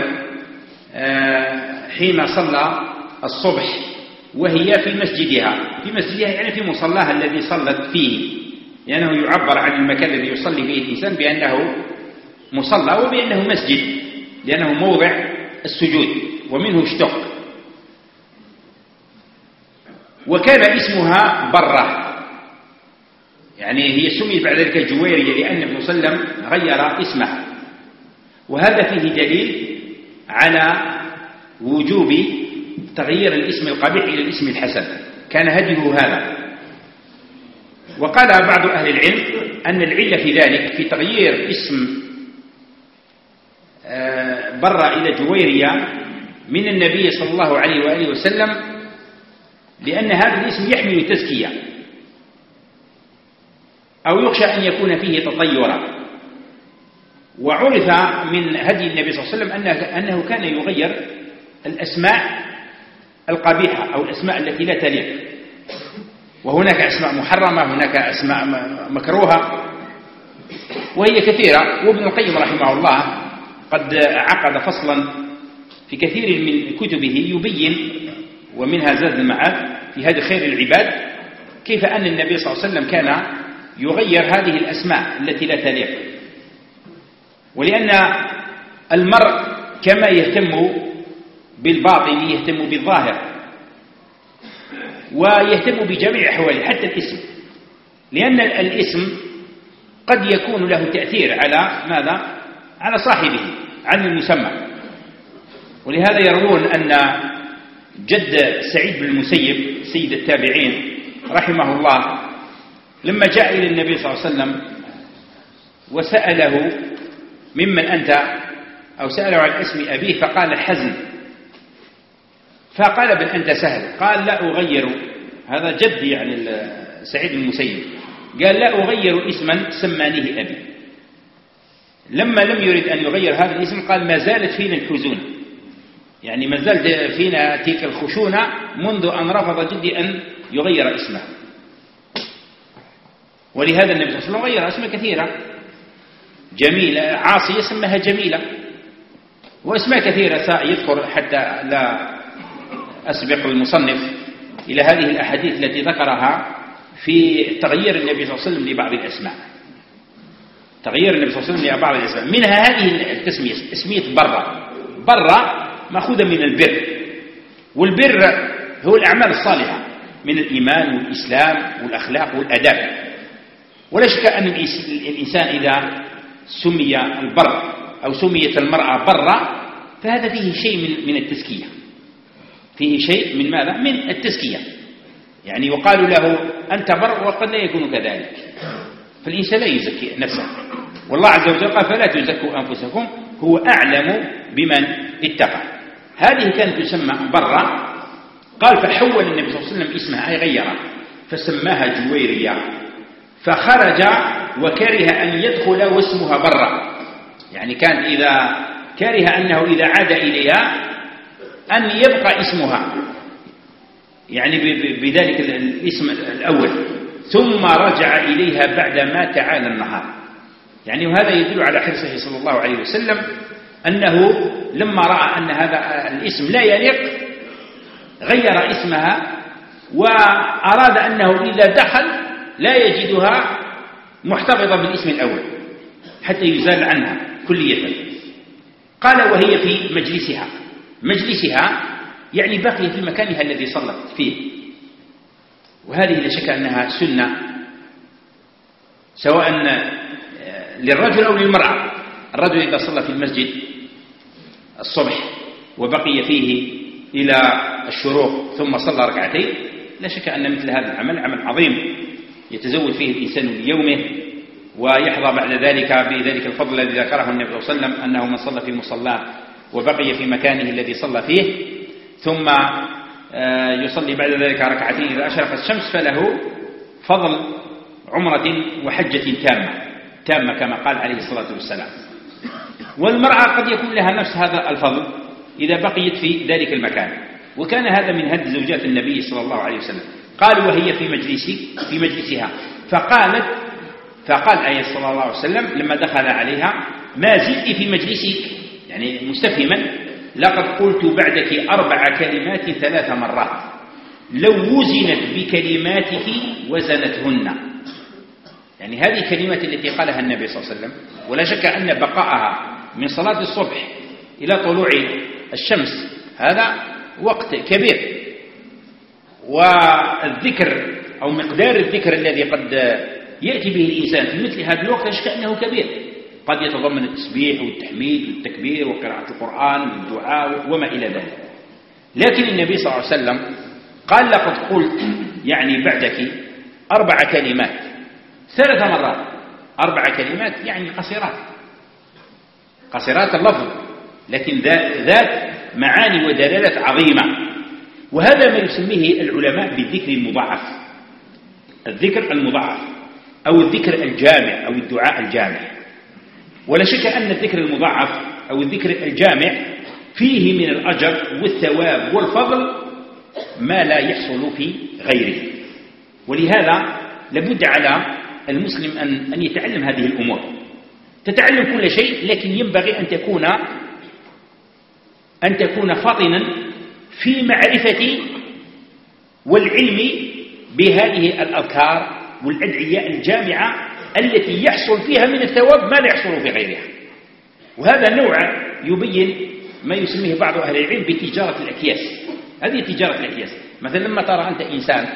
حين صلى الصبح وهي في مسجدها يعني في مصلاها الذي صلت فيه، لأنه يعبر عن المكان الذي يصلي فيه الإنسان بأنه مصلى وبأنه مسجد، لأنه موضع السجود ومنه اشتق. وكان اسمها برة، يعني هي سميت بعد ذلك جويرية لأن النبي صلى الله عليه وسلم غير اسمها، وهذا فيه دليل على وجوب تغيير الاسم القبيح إلى الاسم الحسن، كان هديه هذا. وقال بعض أهل العلم أن العلة في ذلك في تغيير اسم برة إلى جويرية من النبي صلى الله عليه وآله وسلم لأن هذا الاسم يحمل تزكية أو يخشى أن يكون فيه تطيرا. وعرف من هدي النبي صلى الله عليه وسلم أنه كان يغير الأسماء القبيحة أو الأسماء التي لا تليق، وهناك أسماء محرمة، هناك أسماء مكروهة، وهي كثيرة. وابن القيم رحمه الله قد عقد فصلا في كثير من كتبه يبين، ومنها زاد المعاد في هذا خير العباد، كيف أن النبي صلى الله عليه وسلم كان يغير هذه الأسماء التي لا تليق. ولأن المرء كما يهتم بالباطن يهتم بالظاهر، ويهتم بجميع أحواله حتى الاسم، لأن الاسم قد يكون له تأثير على ماذا؟ على صاحبه، عن المسمى. ولهذا يروون أن جد سعيد بن المسيب سيد التابعين رحمه الله لما جاء إلى النبي صلى الله عليه وسلم وسأله ممن أنت، أو سأله عن اسم أبيه، فقال حزن، فقال بل أنت سهل، قال لا أغير، هذا جد يعني سعيد بن المسيب، قال لا أغير اسما سمانيه أبي. لما لم يرد أن يغير هذا الاسم قال ما زالت فينا الحزون، يعني ما زالت فينا تلك الخشونة منذ أن رفض جدي أن يغير اسمه. ولهذا النبي صلى الله عليه وسلم غير اسماء كثيرة، جميلة، عاصية سمها جميلة، واسماء كثيرة سيذكر حتى لا أسبق المصنف إلى هذه الأحاديث التي ذكرها في تغيير النبي صلى الله عليه وسلم لبعض الأسماء، تغيير النبي صلى الله عليه وسلم لبعض الأسماء، منها هذه التسمية، اسمية برة. برة مأخوذة من البر، والبر هو الأعمال الصالحة من الإيمان والإسلام والأخلاق والأداب. ولا شك أن الإنسان إذا سمي البر أو سميت المرأة برة فهذا فيه شيء من التزكية، فيه شيء من ماذا؟ من التزكية، يعني يقال له أنت بر وقد لا يكون كذلك، فالإنسان لا يزكي نفسه، والله عز وجل قال فلا تزكوا أنفسكم هو أعلم بمن اتقى. هذه كانت تسمى برة. قال فحول النبي صلى الله عليه وسلم اسمها أي غيرها فسماها جويرية، فخرج وكره أن يدخل واسمها برة، يعني كان إذا كره أنه إذا عاد إليها أن يبقى اسمها، يعني بذلك الاسم الأول، ثم رجع إليها بعدما تعالى النهار. يعني وهذا يدل على حرصه صلى الله عليه وسلم أنه لما رأى أن هذا الاسم لا يليق غير اسمها، وأراد أنه إذا دخل لا يجدها محتفظة بالاسم الأول حتى يزال عنها كلية. قال وهي في مجلسها يعني باقية في مكانها الذي صلت فيه، وهذه لا شك أنها سنة سواء للرجل أو للمرأة. الرجل إذا صلى في المسجد الصبح وبقي فيه إلى الشروق ثم صلى ركعتين، لا شك أن مثل هذا العمل عمل عظيم يتزود فيه الإنسان ليومه، ويحظى بعد ذلك بذلك الفضل الذي ذكره النبي صلى الله عليه وسلم أنه من صلى في مصلاه وبقي في مكانه الذي صلى فيه ثم يصلي بعد ذلك ركعتين إذا أشرقت الشمس فله فضل عمرة وحجة تامة كما قال عليه الصلاة والسلام. والمرأة قد يكون لها نفس هذا الفضل إذا بقيت في ذلك المكان، وكان هذا من هدي زوجات النبي صلى الله عليه وسلم. قال وهي في مجلسها فقال عليه صلى الله عليه وسلم لما دخل عليها ما زلت في مجلسك، يعني مستفهما لقد قلت بعدك 4 كلمات 3 مرات لو وزنت بكلماتك وزنتهن. يعني هذه الكلمات التي قالها النبي صلى الله عليه وسلم، ولا شك أن بقاءها من صلاة الصبح إلى طلوع الشمس هذا وقت كبير، والذكر أو مقدار الذكر الذي قد يأتي به الإنسان في مثل هذا الوقت لا شك أنه كبير، قد يتضمن التسبيح والتحميد والتكبير وقراءة القرآن والدعاء وما إلى ذلك. لكن النبي صلى الله عليه وسلم قال لقد قلت يعني بعدك 4 كلمات 3 مرات. 4 كلمات يعني قصيرات اللفظ، لكن ذات معاني ودلالات عظيمة. وهذا ما يسميه العلماء بالذكر المضاعف، الذكر المضاعف أو الذكر الجامع أو الدعاء الجامع. ولا شك أن الذكر المضاعف أو الذكر الجامع فيه من الأجر والثواب والفضل ما لا يحصل في غيره. ولهذا لابد على المسلم أن يتعلم هذه الأمور، تتعلم كل شيء، لكن ينبغي أن تكون فاطنا في معرفة والعلم بهذه الأذكار والأدعية الجامعة التي يحصل فيها من الثواب ما لا يحصل في غيرها. وهذا نوع يبين ما يسميه بعض أهل العلم بتجارة الأكياس. هذه تجارة الأكياس. مثلا لما ترى أنت إنسان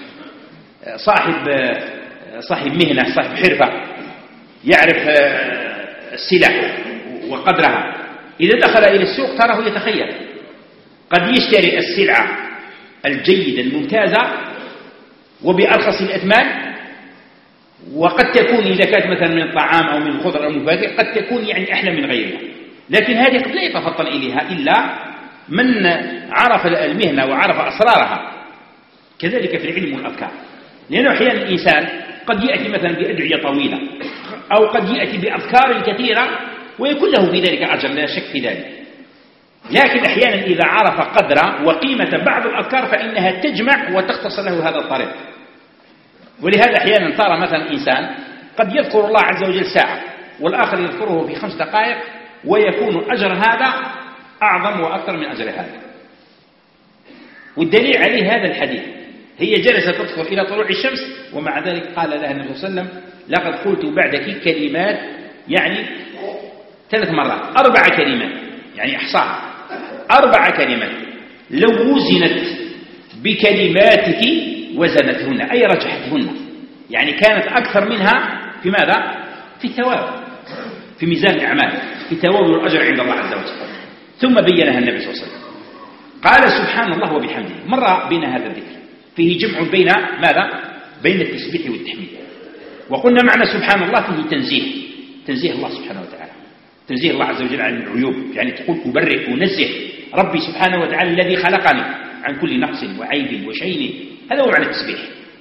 صاحب مهنة صاحب حرفة يعرف السلع وقدرها، إذا دخل إلى السوق تراه يتخيل، قد يشتري السلعة الجيدة الممتازة وبأرخص الأثمان، وقد تكون إذا كانت مثلا من الطعام أو من الخضر أو المفاكهة قد تكون يعني أحلى من غيرها، لكن هذه قد لا يتفطن إليها إلا من عرف المهنة وعرف أسرارها. كذلك في العلم والأفكار، لأنه أحيانا الإنسان قد يأتي مثلا بأدعية طويلة أو قد يأتي بأفكار كثيرة ويكون له في ذلك أجر لا شك في ذلك، لكن أحيانا إذا عرف قدر وقيمة بعض الأفكار فإنها تجمع وتختصر له هذا الطريق. ولهذا أحيانا ترى مثلا إنسان قد يذكر الله عز وجل ساعة والآخر يذكره في 5 دقائق ويكون أجر هذا أعظم وأكثر من أجر هذا. والدليل عليه هذا الحديث، هي جلسة تذكر إلى طلوع الشمس ومع ذلك قال لها النبي صلى الله عليه وسلم لقد قلت بعدك كلمات، يعني 3 مرات 4 كلمات، يعني أحصاها 4 كلمات لو وزنت بكلماتك وزنتهن، أي رجحتهن، يعني كانت أكثر منها في ماذا؟ في الثواب، في ميزان الأعمال، في ثواب والأجر عند الله عز وجل. ثم بينها النبي صلى الله عليه وسلم قال سبحان الله وبحمده. مر بين هذا الذكر فيه جمع بين ماذا؟ بين التسبيح والتحميد. وقلنا معنى سبحان الله فيه تنزيه الله سبحانه وتعالى، تنزيه الله عز وجل عن العيوب، يعني تقول أبرئ ونزه ربي سبحانه وتعالى الذي خلقني عن كل نقص وعيب وشين. هذا هو معنى التسبيح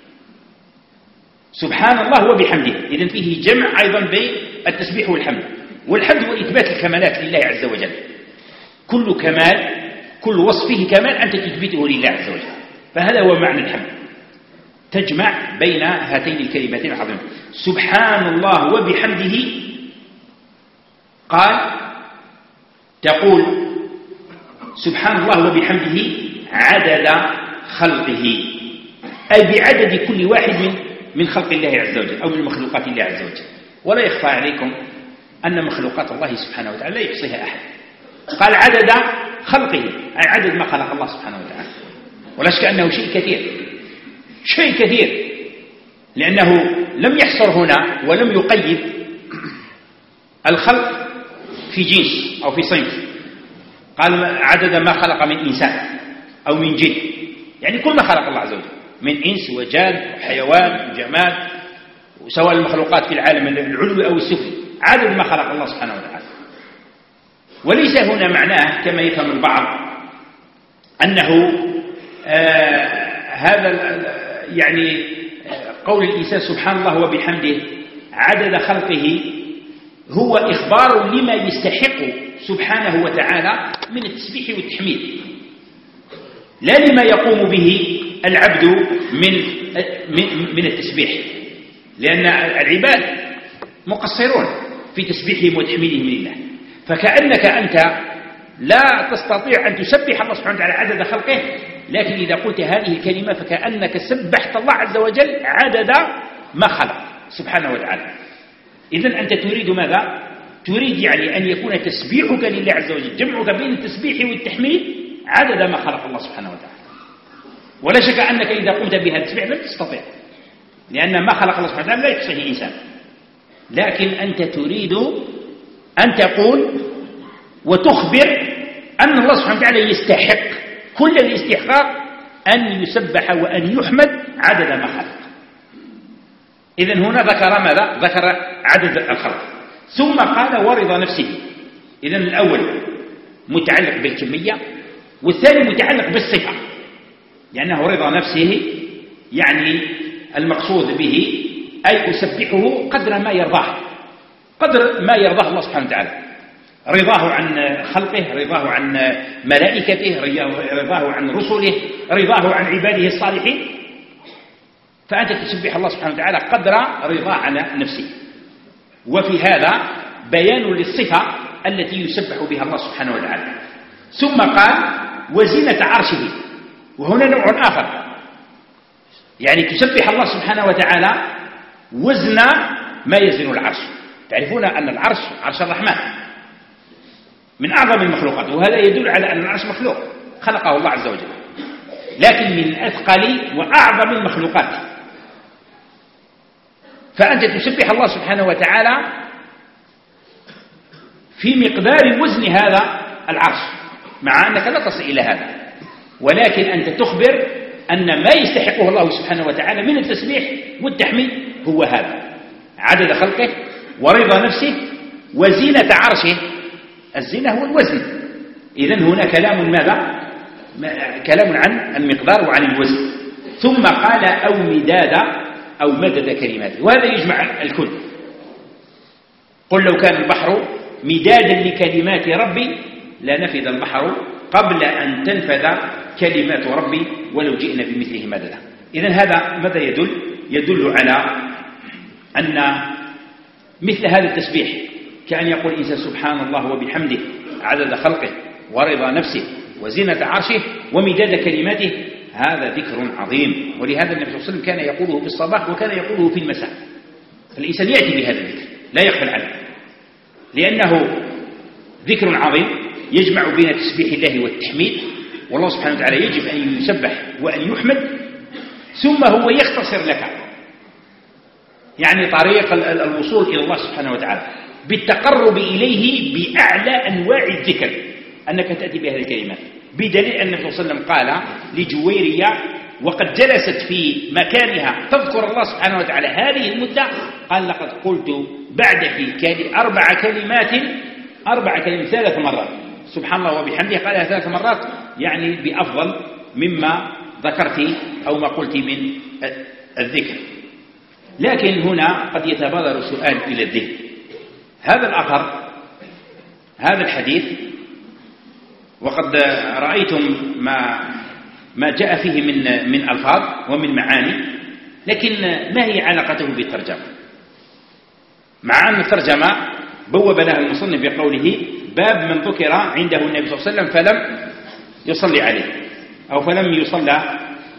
سبحان الله وبحمده. إذن فيه جمع أيضا بين التسبيح والحمد. والحمد هو إثبات الكمالات لله عز وجل، كل كمال كل وصفه كمال أنت تثبته لله عز وجل، فهذا هو معنى الحمد، تجمع بين هاتين الكلمتين العظيمة سبحان الله وبحمده. قال تقول سبحان الله وبحمده عدد خلقه، أي بعدد كل واحد من خلق الله عز وجل أو من مخلوقات الله عز وجل. ولا يخفى عليكم أن مخلوقات الله سبحانه وتعالى لا يحصيها أحد. قال عدد خلقه أي عدد ما خلق الله سبحانه وتعالى، ولا شك أنه شيء كثير، لأنه لم يحصر هنا ولم يقيد الخلق في جنس أو في صنف، قال عدد ما خلق من إنسان أو من جن، يعني كل ما خلق الله عز وجل من إنس وجان وحيوان وجماد، وسواء المخلوقات في العالم العلوي أو السفلي، عدد ما خلق الله سبحانه وتعالى. وليس هنا معناه كما يفهم البعض أنه هذا يعني قول الإنسان سبحان الله وبحمده عدد خلقه هو إخبار لما يستحق سبحانه وتعالى من التسبيح والتحميد، لا لما يقوم به العبد من التسبيح، لأن العباد مقصرون في تسبيحهم وتحميدهم لله. فكأنك أنت لا تستطيع أن تسبح الله سبحانه وتعالى عدد خلقه، لكن إذا قلت هذه الكلمة فكأنك سبحت الله عز وجل عدد ما خلق سبحانه وتعالى. إذن أنت تريد ماذا؟ تريد يعني أن يكون تسبيحك لله عز وجل جمعك بين التسبيح والتحميد عدد ما خلق الله سبحانه وتعالى. ولا شك أنك إذا قمت بها التسبيح لن تستطيع، لأن ما خلق الله سبحانه وتعالى لا يحصيه إنسان، لكن أنت تريد أن تقول وتخبر أن الله سبحانه وتعالى يستحق كل الاستحقاق أن يسبح وأن يحمد عدد ما خلق. إذن هنا ذكر ماذا؟ ذكر عدد الخلق، ثم قال ورضا نفسه. إذن الأول متعلق بالكمية، والثاني متعلق بالصفة، لأنه رضا نفسه يعني المقصود به أي أسبحه قدر ما يرضاه، قدر ما يرضاه الله سبحانه وتعالى، رضاه عن خلقه، رضاه عن ملائكته، رضاه عن رسله، رضاه عن عباده الصالحين. فأنت تسبح الله سبحانه وتعالى قدر رضاه عن نفسه. وفي هذا بيان للصفة التي يسبح بها الله سبحانه وتعالى. ثم قال وزنة عرشه، وهنا نوع آخر، يعني تسبح الله سبحانه وتعالى وزن ما يزن العرش. تعرفون أن العرش عرش الرحمن من أعظم المخلوقات، وهذا يدل على أن العرش مخلوق خلقه الله عز وجل، لكن من أثقل وأعظم المخلوقات. فأنت تسبح الله سبحانه وتعالى في مقدار وزن هذا العرش، مع أنك لا تصل إلى هذا، ولكن أنت تخبر أن ما يستحقه الله سبحانه وتعالى من التسبيح والتحميد هو هذا عدد خلقه ورضا نفسه وزينة عرشه. الزينة هو الوزن. إذن هنا كلام ماذا؟ كلام عن المقدار وعن الوزن. ثم قال أو مداد أو مدد كلماته، وهذا يجمع الكل. قل لو كان البحر مدادا لكلمات ربي لنفذ البحر قبل أن تنفذ كلمات ربي ولو جئنا بمثله مددا. إذن هذا ماذا يدل؟ يدل على أن مثل هذا التسبيح كأن يقول الإنسان سبحان الله وبحمده عدد خلقه ورضا نفسه وزينة عرشه ومداد كلماته، هذا ذكر عظيم. ولهذا النبي صلى الله عليه وسلم كان يقوله في الصباح وكان يقوله في المساء. فالإنسان يأتي بهذا الذكر لا يغفل عنه، لأنه ذكر عظيم يجمع بين تسبيح الله والتحميد، والله سبحانه وتعالى يجب أن يسبح وأن يحمد. ثم هو يختصر لك يعني طريق الوصول إلى الله سبحانه وتعالى بالتقرب إليه بأعلى أنواع الذكر، أنك تأتي بهذه الكلمات، بدليل أن النبي صلى الله عليه وسلم قال لجويرية وقد جلست في مكانها تذكر الله سبحانه وتعالى هذه المدة، قال لقد قلت بعدك 4 كلمات 3 مرات، سبحان الله وبحمده قالها 3 مرات، يعني بأفضل مما ذكرت أو ما قلت من الذكر. لكن هنا قد يتبادر سؤال إلى الذهن، هذا الأثر هذا الحديث وقد رأيتم ما جاء فيه من ألفاظ ومن معاني، لكن ما هي علاقته بالترجمة؟ مع أن الترجمة بوب لها المصنف بقوله باب من ذكر عنده النبي صلى الله عليه وسلم فلم يصلي عليه أو فلم يصلى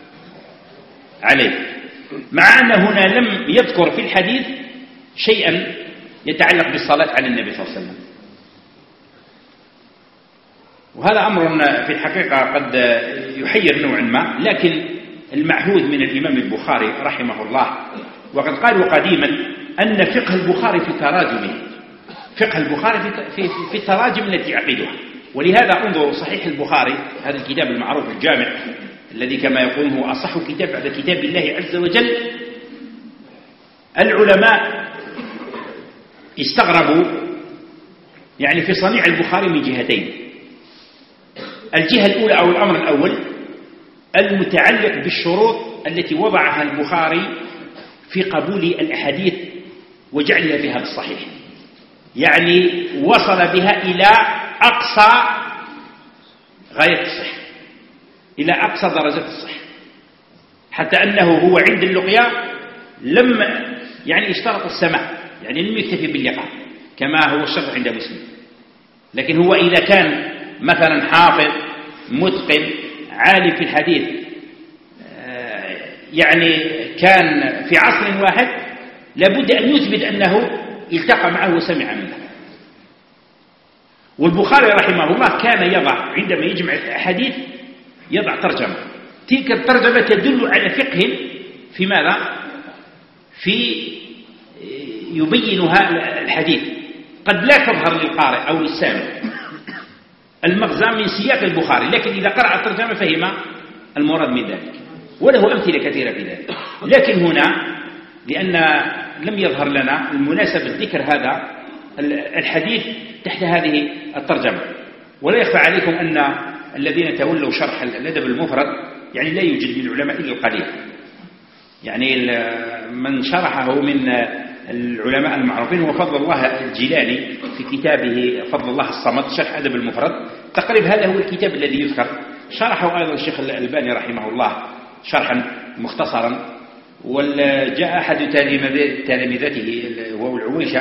عليه، مع أن هنا لم يذكر في الحديث شيئا يتعلق بالصلاة على النبي صلى الله عليه وسلم. وهذا أمر في الحقيقة قد يحير نوعا ما، لكن المعهود من الإمام البخاري رحمه الله، وقد قالوا قديما أن فقه البخاري في تراجمه، فقه البخاري في التراجم التي يعقدها. ولهذا انظروا صحيح البخاري، هذا الكتاب المعروف الجامع الذي كما يقول هو أصح كتاب بعد كتاب الله عز وجل. العلماء استغربوا يعني في صنيع البخاري من جهتين. الجهة الأولى أو الأمر الأول المتعلق بالشروط التي وضعها البخاري في قبول الأحاديث وجعلها في هذا الصحيح، يعني وصل بها إلى أقصى غاية الصحة، إلى أقصى درجة الصحة، حتى أنه هو عند اللقيا لم يعني اشترط السماع، يعني لم يكتفي باللقاء كما هو الشرط عند مسلم، لكن هو إذا كان مثلا حافظ متقن عالم في الحديث، يعني كان في عصر واحد، لابد أن يثبت أنه التقى معه وسمع منه. والبخاري رحمه الله كان يضع عندما يجمع الأحاديث يضع ترجمة، تلك الترجمة تدل على فقه في ماذا؟ في يبينها الحديث، قد لا تظهر للقارئ أو للسامع المغزى من سياق البخاري، لكن إذا قرأ الترجمة فهم المراد من ذلك، وله أمثلة كثيرة في ذلك. لكن هنا لأن لم يظهر لنا المناسبة ذكر هذا الحديث تحت هذه الترجمة، ولا يخفى عليكم أن الذين تولوا شرح الأدب المفرد يعني لا يوجد من العلماء إلا القليل، يعني من شرحه من العلماء المعروفين هو فضل الله الجيلاني في كتابه فضل الله الصمد شرح أدب المفرد، تقريبا هذا هو الكتاب الذي يذكر. شرحه أيضا الشيخ الألباني رحمه الله شرحا مختصرا، وجاء أحد تلامذته وهو العويشة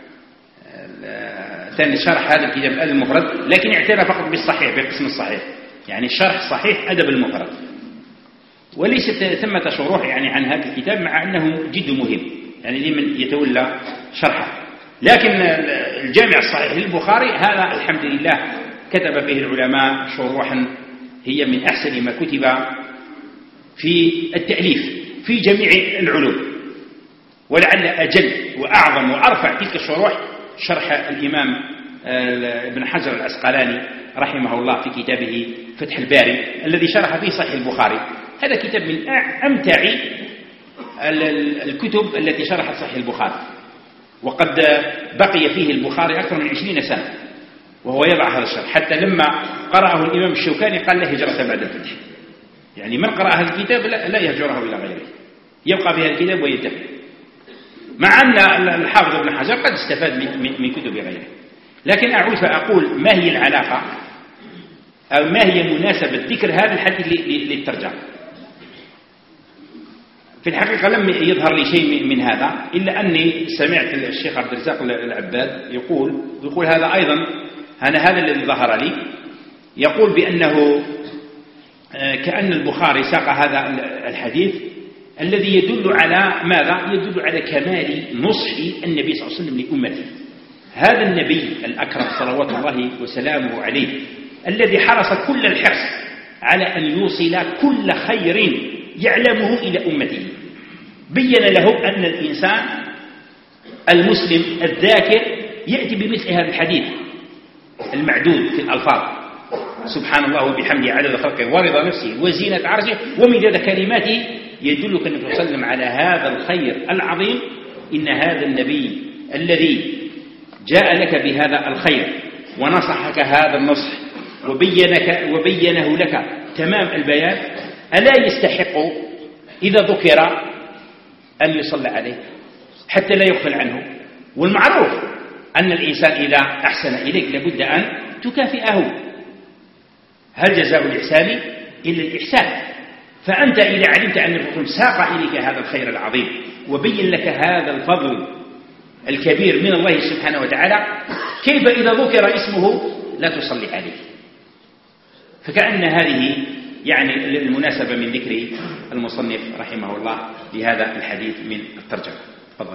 ثاني شرح هذا الكتاب الأدب المفرد، لكن اعتنى فقط بالصحيح بقسم الصحيح، يعني الشرح صحيح أدب المفرد، وليست ثمة شروح يعني عن هذا الكتاب، مع أنه جد مهم يعني لمن يتولى شرحه. لكن الجامع الصحيح للبخاري هذا الحمد لله كتب فيه العلماء شروحا هي من أحسن ما كتب في التأليف في جميع العلوم، ولعل أجل وأعظم وأرفع تلك الشروح شرح الإمام ابن حجر العسقلاني رحمه الله في كتابه فتح الباري الذي شرح فيه صحيح البخاري. هذا كتاب من أمتع الكتب التي شرحت صحيح البخاري، وقد بقي فيه البخاري أكثر من 20 سنة وهو يضع هذا الشرح، حتى لما قرأه الإمام الشوكاني قال لا هجرة بعد الفتح، يعني من قرأ هذا الكتاب لا يهجره إلى غيره، يبقى في هذا الكتاب وينتفع، مع أن الحافظ ابن حجر قد استفاد من كتب غيره. لكن أعود فأقول ما هي العلاقة أو ما هي مناسبة ذكر هذا الحديث للترجمة؟ في الحقيقة لم يظهر لي شيء من هذا، إلا أني سمعت الشيخ عبد الرزاق العباد يقول هذا أيضا، هذا الذي ظهر لي، يقول بأنه كأن البخاري ساق هذا الحديث الذي يدل على ماذا؟ يدل على كمال نصح النبي صلى الله عليه وسلم لأمته. هذا النبي الأكرم صلوات الله وسلامه عليه الذي حرص كل الحرص على أن يوصل كل خير يعلمه إلى أمته، بين له أن الإنسان المسلم الذاكر يأتي بمثل هذا الحديث المعدود في الألفاظ، سبحان الله وبحمده عدد خلقه ورضا نفسه وزينة عرشه ومداد كلماته، يدلك النبي صلى الله عليه وسلم على هذا الخير العظيم. إن هذا النبي الذي جاء لك بهذا الخير ونصحك هذا النصح وبينه لك تمام البيان، ألا يستحق إذا ذكر أن يصلى عليه حتى لا يغفل عنه؟ والمعروف أن الإنسان إذا أحسن إليك لابد أن تكافئه، هل جزاء الإحسان إلا الإحسان؟ فأنت إذا علمت أن الرسول ساق إليك هذا الخير العظيم وبين لك هذا الفضل الكبير من الله سبحانه وتعالى، كيف إذا ذكر اسمه لا تصلي عليه؟ فكأن هذه يعني المناسبة من ذكر المصنف رحمه الله لهذا الحديث من الترجمة. تفضل.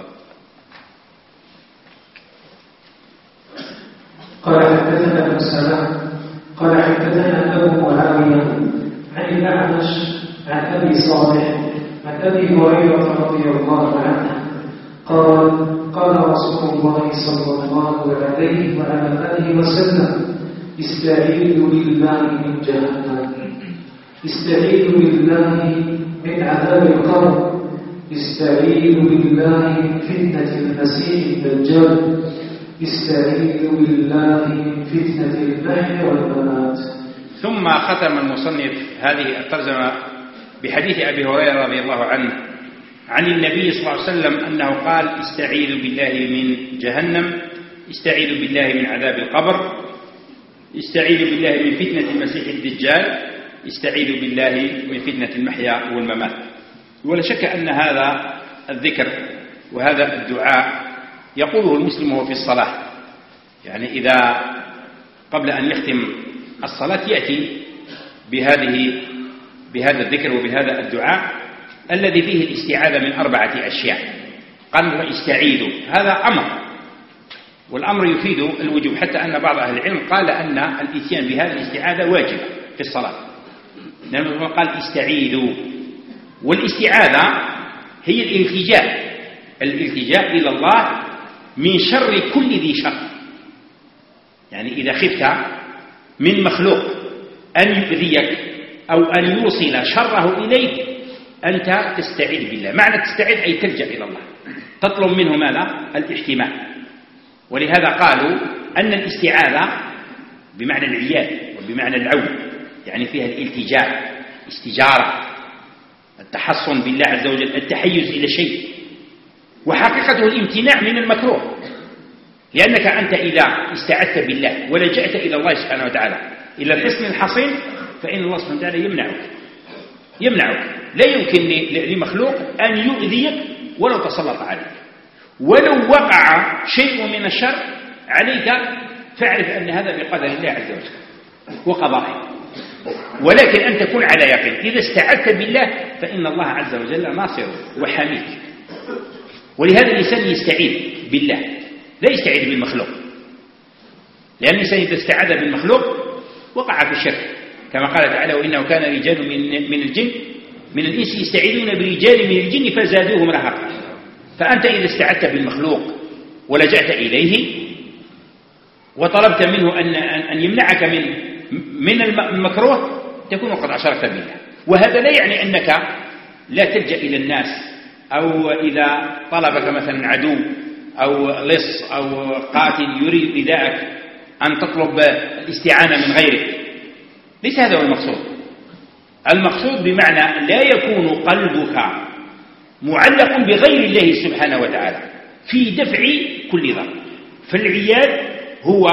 قال حدثنا ابن سلام قال حدثنا أبو معاوية عن الأعمش عن أبي صالح عن أبي هريرة رضي الله عنه قال قال رسول الله صلى الله عليه وعلى آله وسلم استعيذوا بالله من جهنم، استعيذوا بالله من عذاب القبر، استعيذوا بالله من فتنة المسيح الدجال، استعيذوا بالله من فتنة المحيا والممات، ثم ختم المصنف هذه الترجمة بحديث أبي هريرة رضي الله عنه عن النبي صلى الله عليه وسلم أنه قال: استعيذوا بالله من جهنم، استعيذوا بالله من عذاب القبر، استعيذوا بالله من فتنة المسيح الدجال، استعيذوا بالله من فتنة المحيا والممات. ولا شك أن هذا الذكر وهذا الدعاء يقوله المسلم وهو في الصلاة، يعني إذا قبل أن يختم الصلاة يأتي بهذا الذكر وبهذا الدعاء الذي فيه الاستعاذة من 4 أشياء. قال: استعيذوا، هذا أمر، والأمر يفيد الوجوب، حتى أن بعض أهل العلم قال أن الإتيان بهذه الاستعاذة واجب في الصلاة، لأنه قال: استعيذوا. والاستعاذة هي الالتجاء إلى الله من شر كل ذي شر. يعني إذا خفت من مخلوق أن يؤذيك أو أن يوصل شره إليك أنت تستعيذ بالله. معنى تستعيذ أي تلجأ إلى الله، تطلب منه ماذا؟ الاحتماء. ولهذا قالوا أن الاستعاذة بمعنى العياذ وبمعنى العون، يعني فيها الالتجاء، استجارة، التحصن بالله عز وجل، التحيز إلى شيء، وحقيقته الامتناع من المكروه. لأنك أنت إذا استعذت بالله ولجأت إلى الله سبحانه وتعالى إلى الحصن الحصين فإن الله سبحانه وتعالى يمنعك. لا يمكن لمخلوق أن يؤذيك ولو تسلط عليك، ولو وقع شيء من الشر عليك فاعرف أن هذا بقدر الله عز وجل وقضائه. ولكن أن تكون على يقين، إذا استعذت بالله فإن الله عز وجل ناصر وحميك. ولهذا الإنسان يستعيذ بالله، لا يستعيذ بالمخلوق، لأن الإنسان إذا استعاذ بالمخلوق وقع في الشرك، كما قال تعالى: وإنه كان رجال من الإنس يستعيذون برجال من الجن فزادوهم رهقا. فأنت إذا استعذت بالمخلوق ولجأت إليه وطلبت منه أن يمنعك من المكروه تكون قد أشركت بالله. وهذا لا يعني أنك لا تلجأ إلى الناس، أو إذا طلبك مثلا عدو أو لص أو قاتل يريد إيذائك أن تطلب الاستعانة من غيرك. ليس هذا هو المقصود. المقصود بمعنى لا يكون قلبك معلق بغير الله سبحانه وتعالى في دفع كل ضر. فالعياذ هو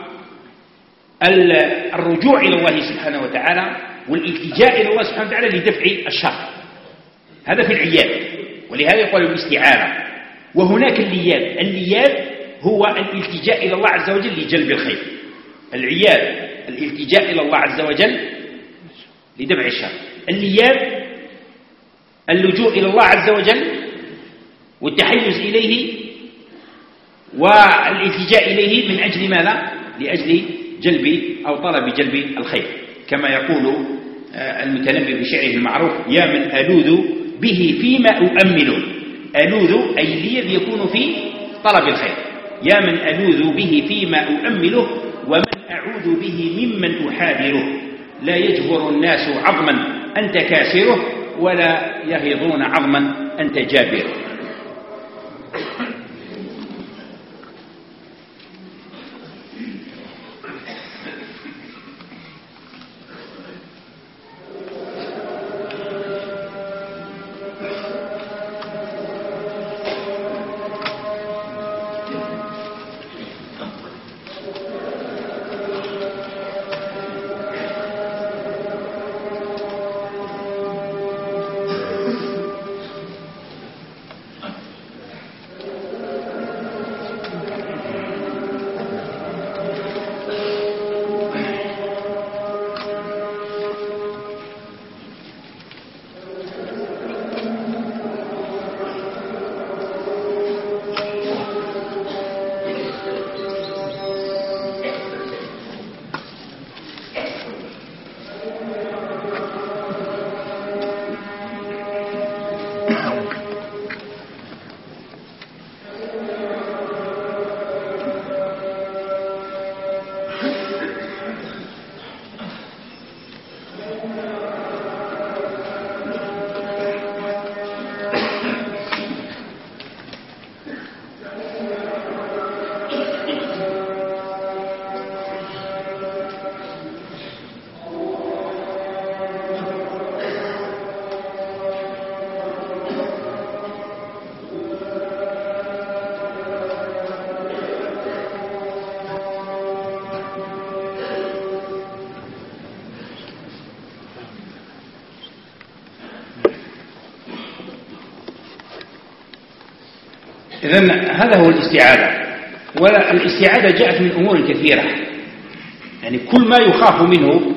الرجوع إلى الله سبحانه وتعالى والالتجاء إلى الله سبحانه وتعالى لدفع الشر، هذا في العياذ. ولهذا يقال الاستعانة. وهناك اللياذ هو الالتجاء إلى الله عز وجل لجلب الخير. العياذ الالتجاء إلى الله عز وجل لدفع الشر. اللياذ اللجوء إلى الله عز وجل والتحيز إليه والالتجاء إليه من أجل ماذا؟ لأجل جلب أو طلب جلب الخير، كما يقول المتنبي بشعره المعروف: يا من ألوذ به فيما أؤمله. ألوذ أي ليذ يكون في طلب الخير. يا من ألوذ به فيما أؤمله ومن أعوذ به ممن أحاذره. لا يجبر الناس عظما أنت كاسره ولا يهضون عظما أنت جابره. إذن هذا هو الاستعاذة. والاستعاذة جاءت من أمور كثيرة، يعني كل ما يخاف منه،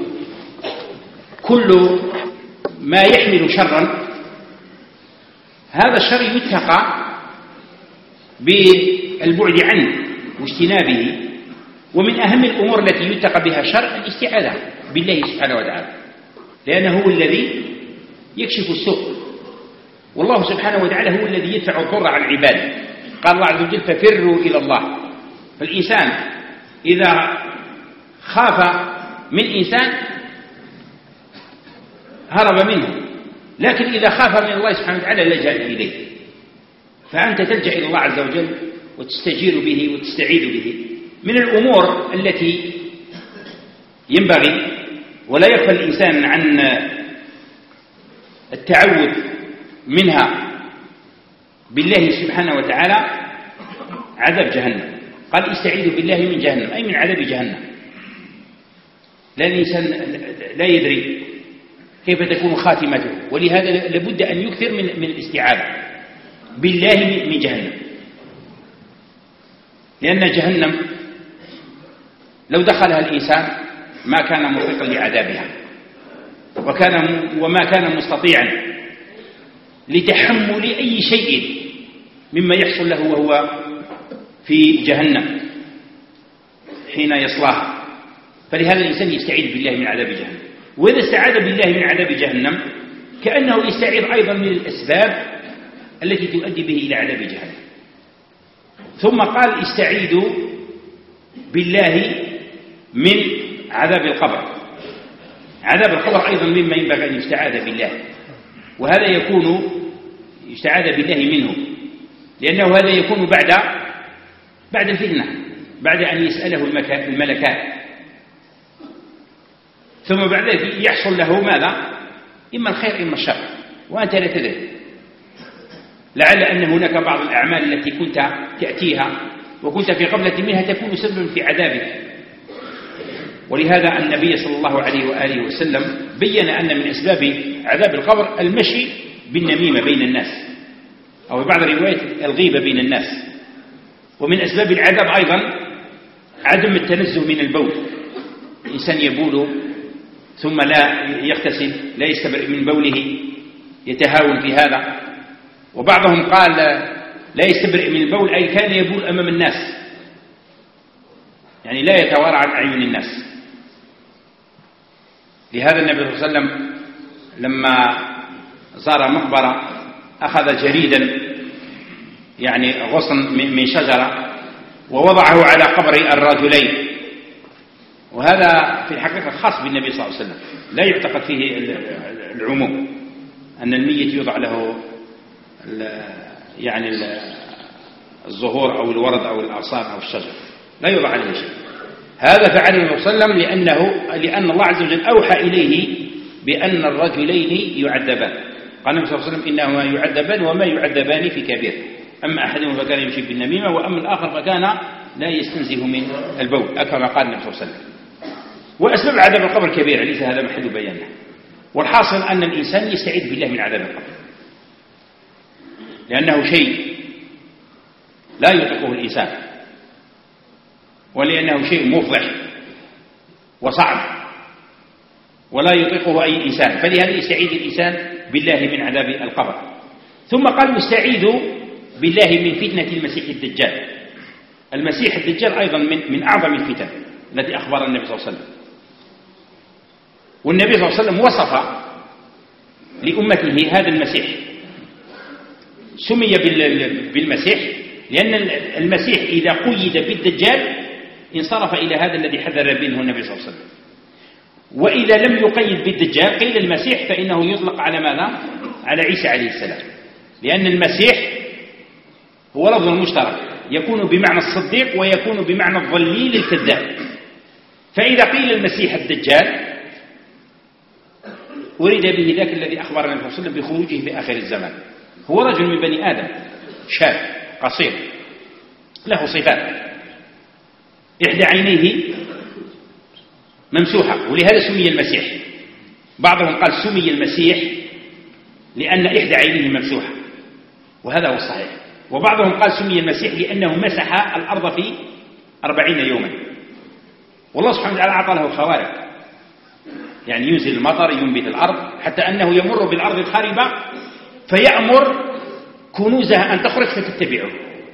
كل ما يحمل شرا، هذا الشر يتقى بالبعد عنه واجتنابه. ومن أهم الأمور التي يتقى بها الشر الاستعاذة بالله سبحانه وتعالى، لأنه هو الذي يكشف السوء، والله سبحانه وتعالى هو الذي يدفع الضر عن العباد. قال الله عز وجل ففروا إلى الله. فالإنسان إذا خاف من إنسان هرب منه، لكن إذا خاف من الله سبحانه وتعالى لجأ إليه. فأنت تلجأ إلى الله عز وجل وتستجير به وتستعيذ به. من الأمور التي ينبغي ولا يغفل الإنسان عن التعوذ منها بالله سبحانه وتعالى عذاب جهنم. قال استعيذوا بالله من جهنم، أي من عذاب جهنم. لأن الإنسان لا يدري كيف تكون خاتمته، ولهذا لابد أن يكثر من الاستعاذة بالله من جهنم، لأن جهنم لو دخلها الإنسان ما كان مطيقا لعذابها، وما كان مستطيعا لتحمل أي شيء مما يحصل له وهو في جهنم حين يصلاها. فلهذا الإنسان يستعيذ بالله من عذاب جهنم. وإذا استعاذ بالله من عذاب جهنم كأنه يستعيذ أيضا من الأسباب التي تؤدي به إلى عذاب جهنم. ثم قال استعيذوا بالله من عذاب القبر. عذاب القبر أيضا مما ينبغي أن يستعاذ بالله، وهذا يكون يستعاذ بالله منه، لأنه هذا يكون بعد الفتنة، بعد أن يسأله الملكان، ثم بعد ذلك يحصل له ماذا؟ إما الخير إما الشر، وأنت لا تدري. لعل أن هناك بعض الأعمال التي كنت تأتيها وكنت في قبلة منها تكون سببا في عذابك. ولهذا النبي صلى الله عليه وآله وسلم بيّن أن من أسباب عذاب القبر المشي بالنميمة بين الناس، أو بعض الروايات الغيبة بين الناس. ومن أسباب العذاب أيضا عدم التنزه من البول، الإنسان يبول ثم لا يغتسل، لا يستبرئ من بوله، يتهاون في هذا. وبعضهم قال لا يستبرئ من البول أي كان يبول أمام الناس، يعني لا يتوارى عن أعين الناس. لهذا النبي صلى الله عليه وسلم لما زار مقبرة أخذ جريدا يعني غصن من شجرة ووضعه على قبر الرجلين، وهذا في الحقيقة خاص بالنبي صلى الله عليه وسلم، لا يعتقد فيه العموم أن الميت يوضع له يعني الزهور أو الورد أو الأغصان أو الشجر، لا يوضع عليه شيء. هذا فعل النبي صلى الله عليه وسلم لأن الله عز وجل أوحى إليه بأن الرجلين يعذبان. قال النبي صلى الله عليه وسلم إنهما يعذبان وما يعذبان في كبير، أما أحدهما فكان يمشي بالنميمة، وأما الآخر فكان لا يستنزه من البول، كما قال النبي صلى الله عليه وسلم. وأسباب عذاب القبر كبيرة، ليس هذا محل بيانه. والحاصل أن الإنسان يستعيذ بالله من عذاب القبر، لأنه شيء لا يطيقه الإنسان، ولأنه شيء مفضح وصعب ولا يطيقه أي إنسان، فلهذا يستعيذ الإنسان بالله من عذاب القبر. ثم قال واستعيذوا بالله من فتنة المسيح الدجال. المسيح الدجال أيضا من أعظم الفتن التي أخبر النبي صلى الله عليه وسلم. والنبي صلى الله عليه وسلم وصف لأمته هذا المسيح، سمي بالمسيح لأن المسيح إذا قيد بالدجال انصرف إلى هذا الذي حذر منه النبي صلى الله عليه وسلم. وإذا لم يقيد بالدجال قيل المسيح فإنه يطلق على ماذا؟ على عيسى عليه السلام، لأن المسيح هو لفظ مشترك، يكون بمعنى الصديق ويكون بمعنى الضليل الكذاب. فإذا قيل المسيح الدجال ورد به ذاك الذي أخبر النبي صلى الله عليه وسلم بخروجه في آخر الزمان. هو رجل من بني آدم، شاب قصير له صفات، إحدى عينيه ممسوحة، ولهذا سمي المسيح. بعضهم قال سمي المسيح لأن إحدى عينيه ممسوحة، وهذا هو الصحيح، وبعضهم قال سمي المسيح لأنه مسح الأرض في 40 يوما. والله سبحانه وتعالى أعطى له خوارق، يعني ينزل المطر ينبت الأرض، حتى أنه يمر بالأرض الخاربة فيأمر كنوزها أن تخرج فتتبعه.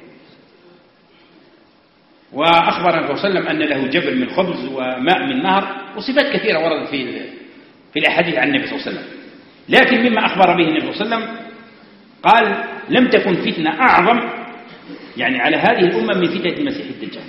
وأخبر النبي صلى الله عليه وسلم أن له جبل من خبز وماء من نهر، وصفات كثيرة وردت في الأحاديث عن النبي صلى الله عليه وسلم. لكن مما أخبر به النبي صلى الله عليه وسلم قال لم تكن فتنة أعظم يعني على هذه الأمة من فتنة المسيح الدجال،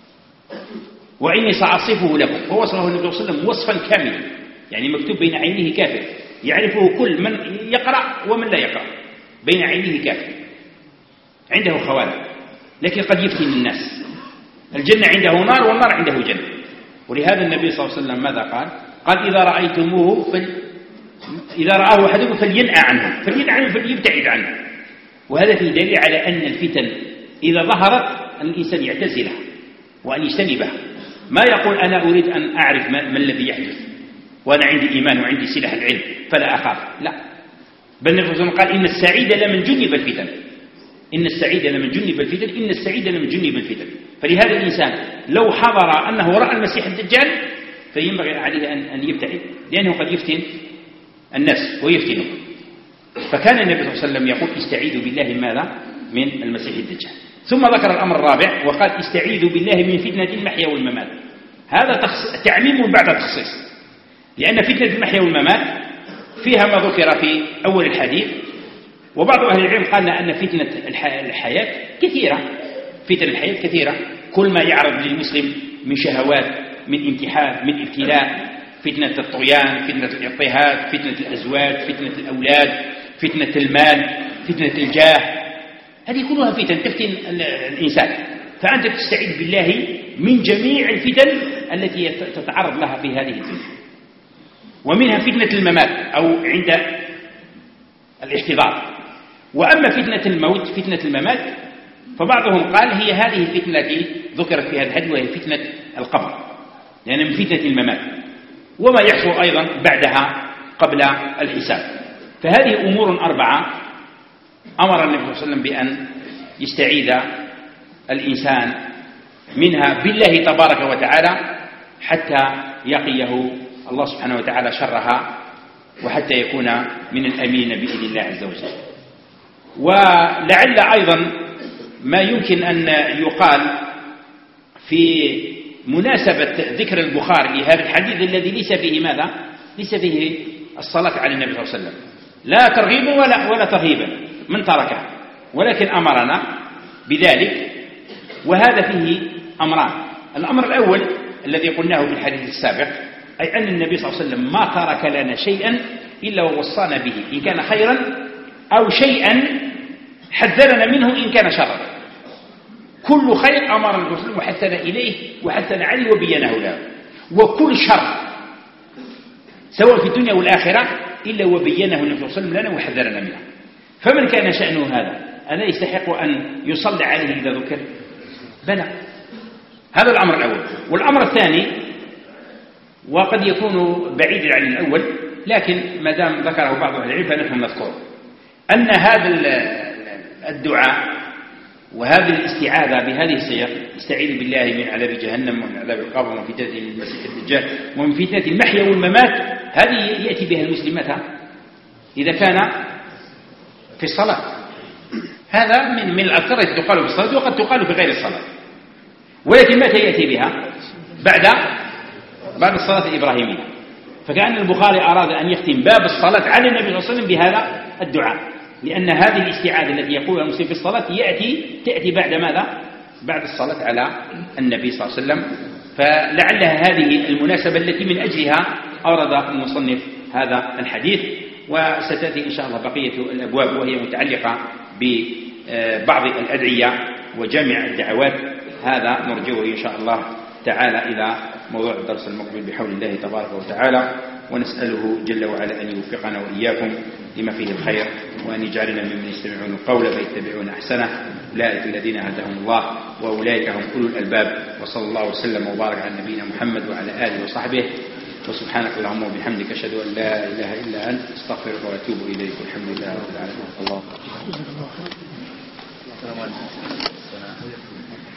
وإني سأصفه لكم. ووصفه النبي صلى الله عليه وسلم وصفا كاملا، يعني مكتوب بين عينيه كافر، يعرفه كل من يقرأ ومن لا يقرأ، بين عينيه كافر، عنده خوارق، لكن قد يفتن الناس. الجنة عنده نار والنار عنده جنة. ولهذا النبي صلى الله عليه وسلم ماذا قال؟ قال إذا رأيتموه إذا رآه أحدكم فلينأى عنه، فليبتعد عنه. وهذا فيه دليل على أن الفتن إذا ظهرت أن الإنسان يعتزلها وأن يجتنبها. ما يقول أنا أريد أن أعرف ما الذي يحدث وأنا عندي إيمان وعندي سلاح العلم فلا أخاف، لا. بل النبي صلى الله عليه وسلم قال إن السعيد لمن جنب الفتن، إن السعيد لمن جنب الفتن، إن السعيد لمن جنب الفتن. فلهذا الإنسان لو حضر أنه رأى المسيح الدجال فينبغي عليه أن يبتعد، لأنه قد يفتن الناس ويفتنه. فكان النبي صلى الله عليه وسلم يقول استعيذوا بالله ماذا؟ من المسيح الدجال. ثم ذكر الأمر الرابع وقال استعيذوا بالله من فتنة المحيا والممات. هذا تعميم بعد تخصيص، لأن فتنة المحيا والممات فيها ما ذكر في أول الحديث. وبعض أهل العلم قال أن فتنة الحياة كثيرة، فتنة الحياة كثيرة، كل ما يعرض للمسلم من شهوات، من امتحان، من ابتلاء، فتنة الطغيان، فتنة الاضطهاد، فتنة الأزواج، فتنة الأولاد، فتنة المال، فتنة الجاه، هذه كلها فتن تفتن الإنسان. فأنت تستعيذ بالله من جميع الفتن التي تتعرض لها في هذه الدنيا. ومنها فتنة الممات أو عند الاحتضار. وأما فتنة الموت، فتنة الممات، فبعضهم قال هي هذه الفتنة التي ذكرت في هذا الحديث وهي فتنة القبر، لأن من فتنة الممات وما يحصل أيضا بعدها قبل الحساب. فهذه أمور 4 أمر النبي صلى الله عليه وسلم بأن يستعيذ الإنسان منها بالله تبارك وتعالى حتى يقيه الله سبحانه وتعالى شرها، وحتى يكون من الأمين بإذن الله عز وجل. ولعل أيضا ما يمكن أن يقال في مناسبة ذكر البخاري لهذا الحديث الذي ليس فيه ماذا؟ ليس فيه الصلاة على النبي صلى الله عليه وسلم، لا ترغيبا ولا ترهيبا من تركه، ولكن أمرنا بذلك. وهذا فيه أمران. الأمر الأول الذي قلناه في الحديث السابق، أي أن النبي صلى الله عليه وسلم ما ترك لنا شيئا إلا ووصانا به إن كان خيرا، أو شيئا حذرنا منه إن كان شرا. كل خير أمر النبي صلى الله عليه وسلم وحثنا إليه وحثنا عليه وبينه له، وكل شر سواء في الدنيا والآخرة إلا وبينه النبي صلى الله عليه وسلم لنا وحذرنا منه. فمن كان شأنه هذا ألا يستحق أن يصلى عليه إذا ذكر؟ بلى. هذا الأمر الأول. والأمر الثاني وقد يكون بعيدا عن الأول، لكن ما دام ذكره بعض أهل العلم فنحن نذكره، أن هذا الدعاء وهذه الاستعاذة بهذه الصيغ، استعيذ بالله من عذاب جهنم ومن عذاب القبر ومن فتنة المسيح الدجال ومن فتنة المحيا والممات، هذه يأتي بها المسلم متى؟ إذا كان في الصلاة. هذا من الأذكار التي تقال في الصلاة وقد تقال في غير الصلاة. ولكن متى يأتي بها؟ بعد الصلاة الإبراهيمية. فكأن البخاري أراد أن يختم باب الصلاة على النبي صلى الله عليه وسلم بهذا الدعاء، لأن هذه الاستعاذة التي يقولها المسلم في الصلاة تأتي بعد ماذا؟ بعد الصلاة على النبي صلى الله عليه وسلم. فلعلها هذه المناسبة التي من أجلها أورد المصنف هذا الحديث. وستأتي إن شاء الله بقية الأبواب وهي متعلقة ببعض الأدعية وجامع الدعوات. هذا نرجوه إن شاء الله تعالى إلى موضوع الدرس المقبل بحول الله تبارك وتعالى، ونسأله جل وعلا أن يوفقنا وإياكم لما فيه الخير، وأن يجعلنا ممن يستمعون القول فيتبعون أحسنه. أولئك الذين هداهم الله وأولئك هم أولو الألباب. وصلى الله وسلم وبارك على نبينا محمد وعلى آله وصحبه. وسبحانك اللهم وبحمدك أشهد أن لا إله إلا أنت أستغفرك وأتوب إليك. والحمد لله رب العالمين. الله السلام عليكم.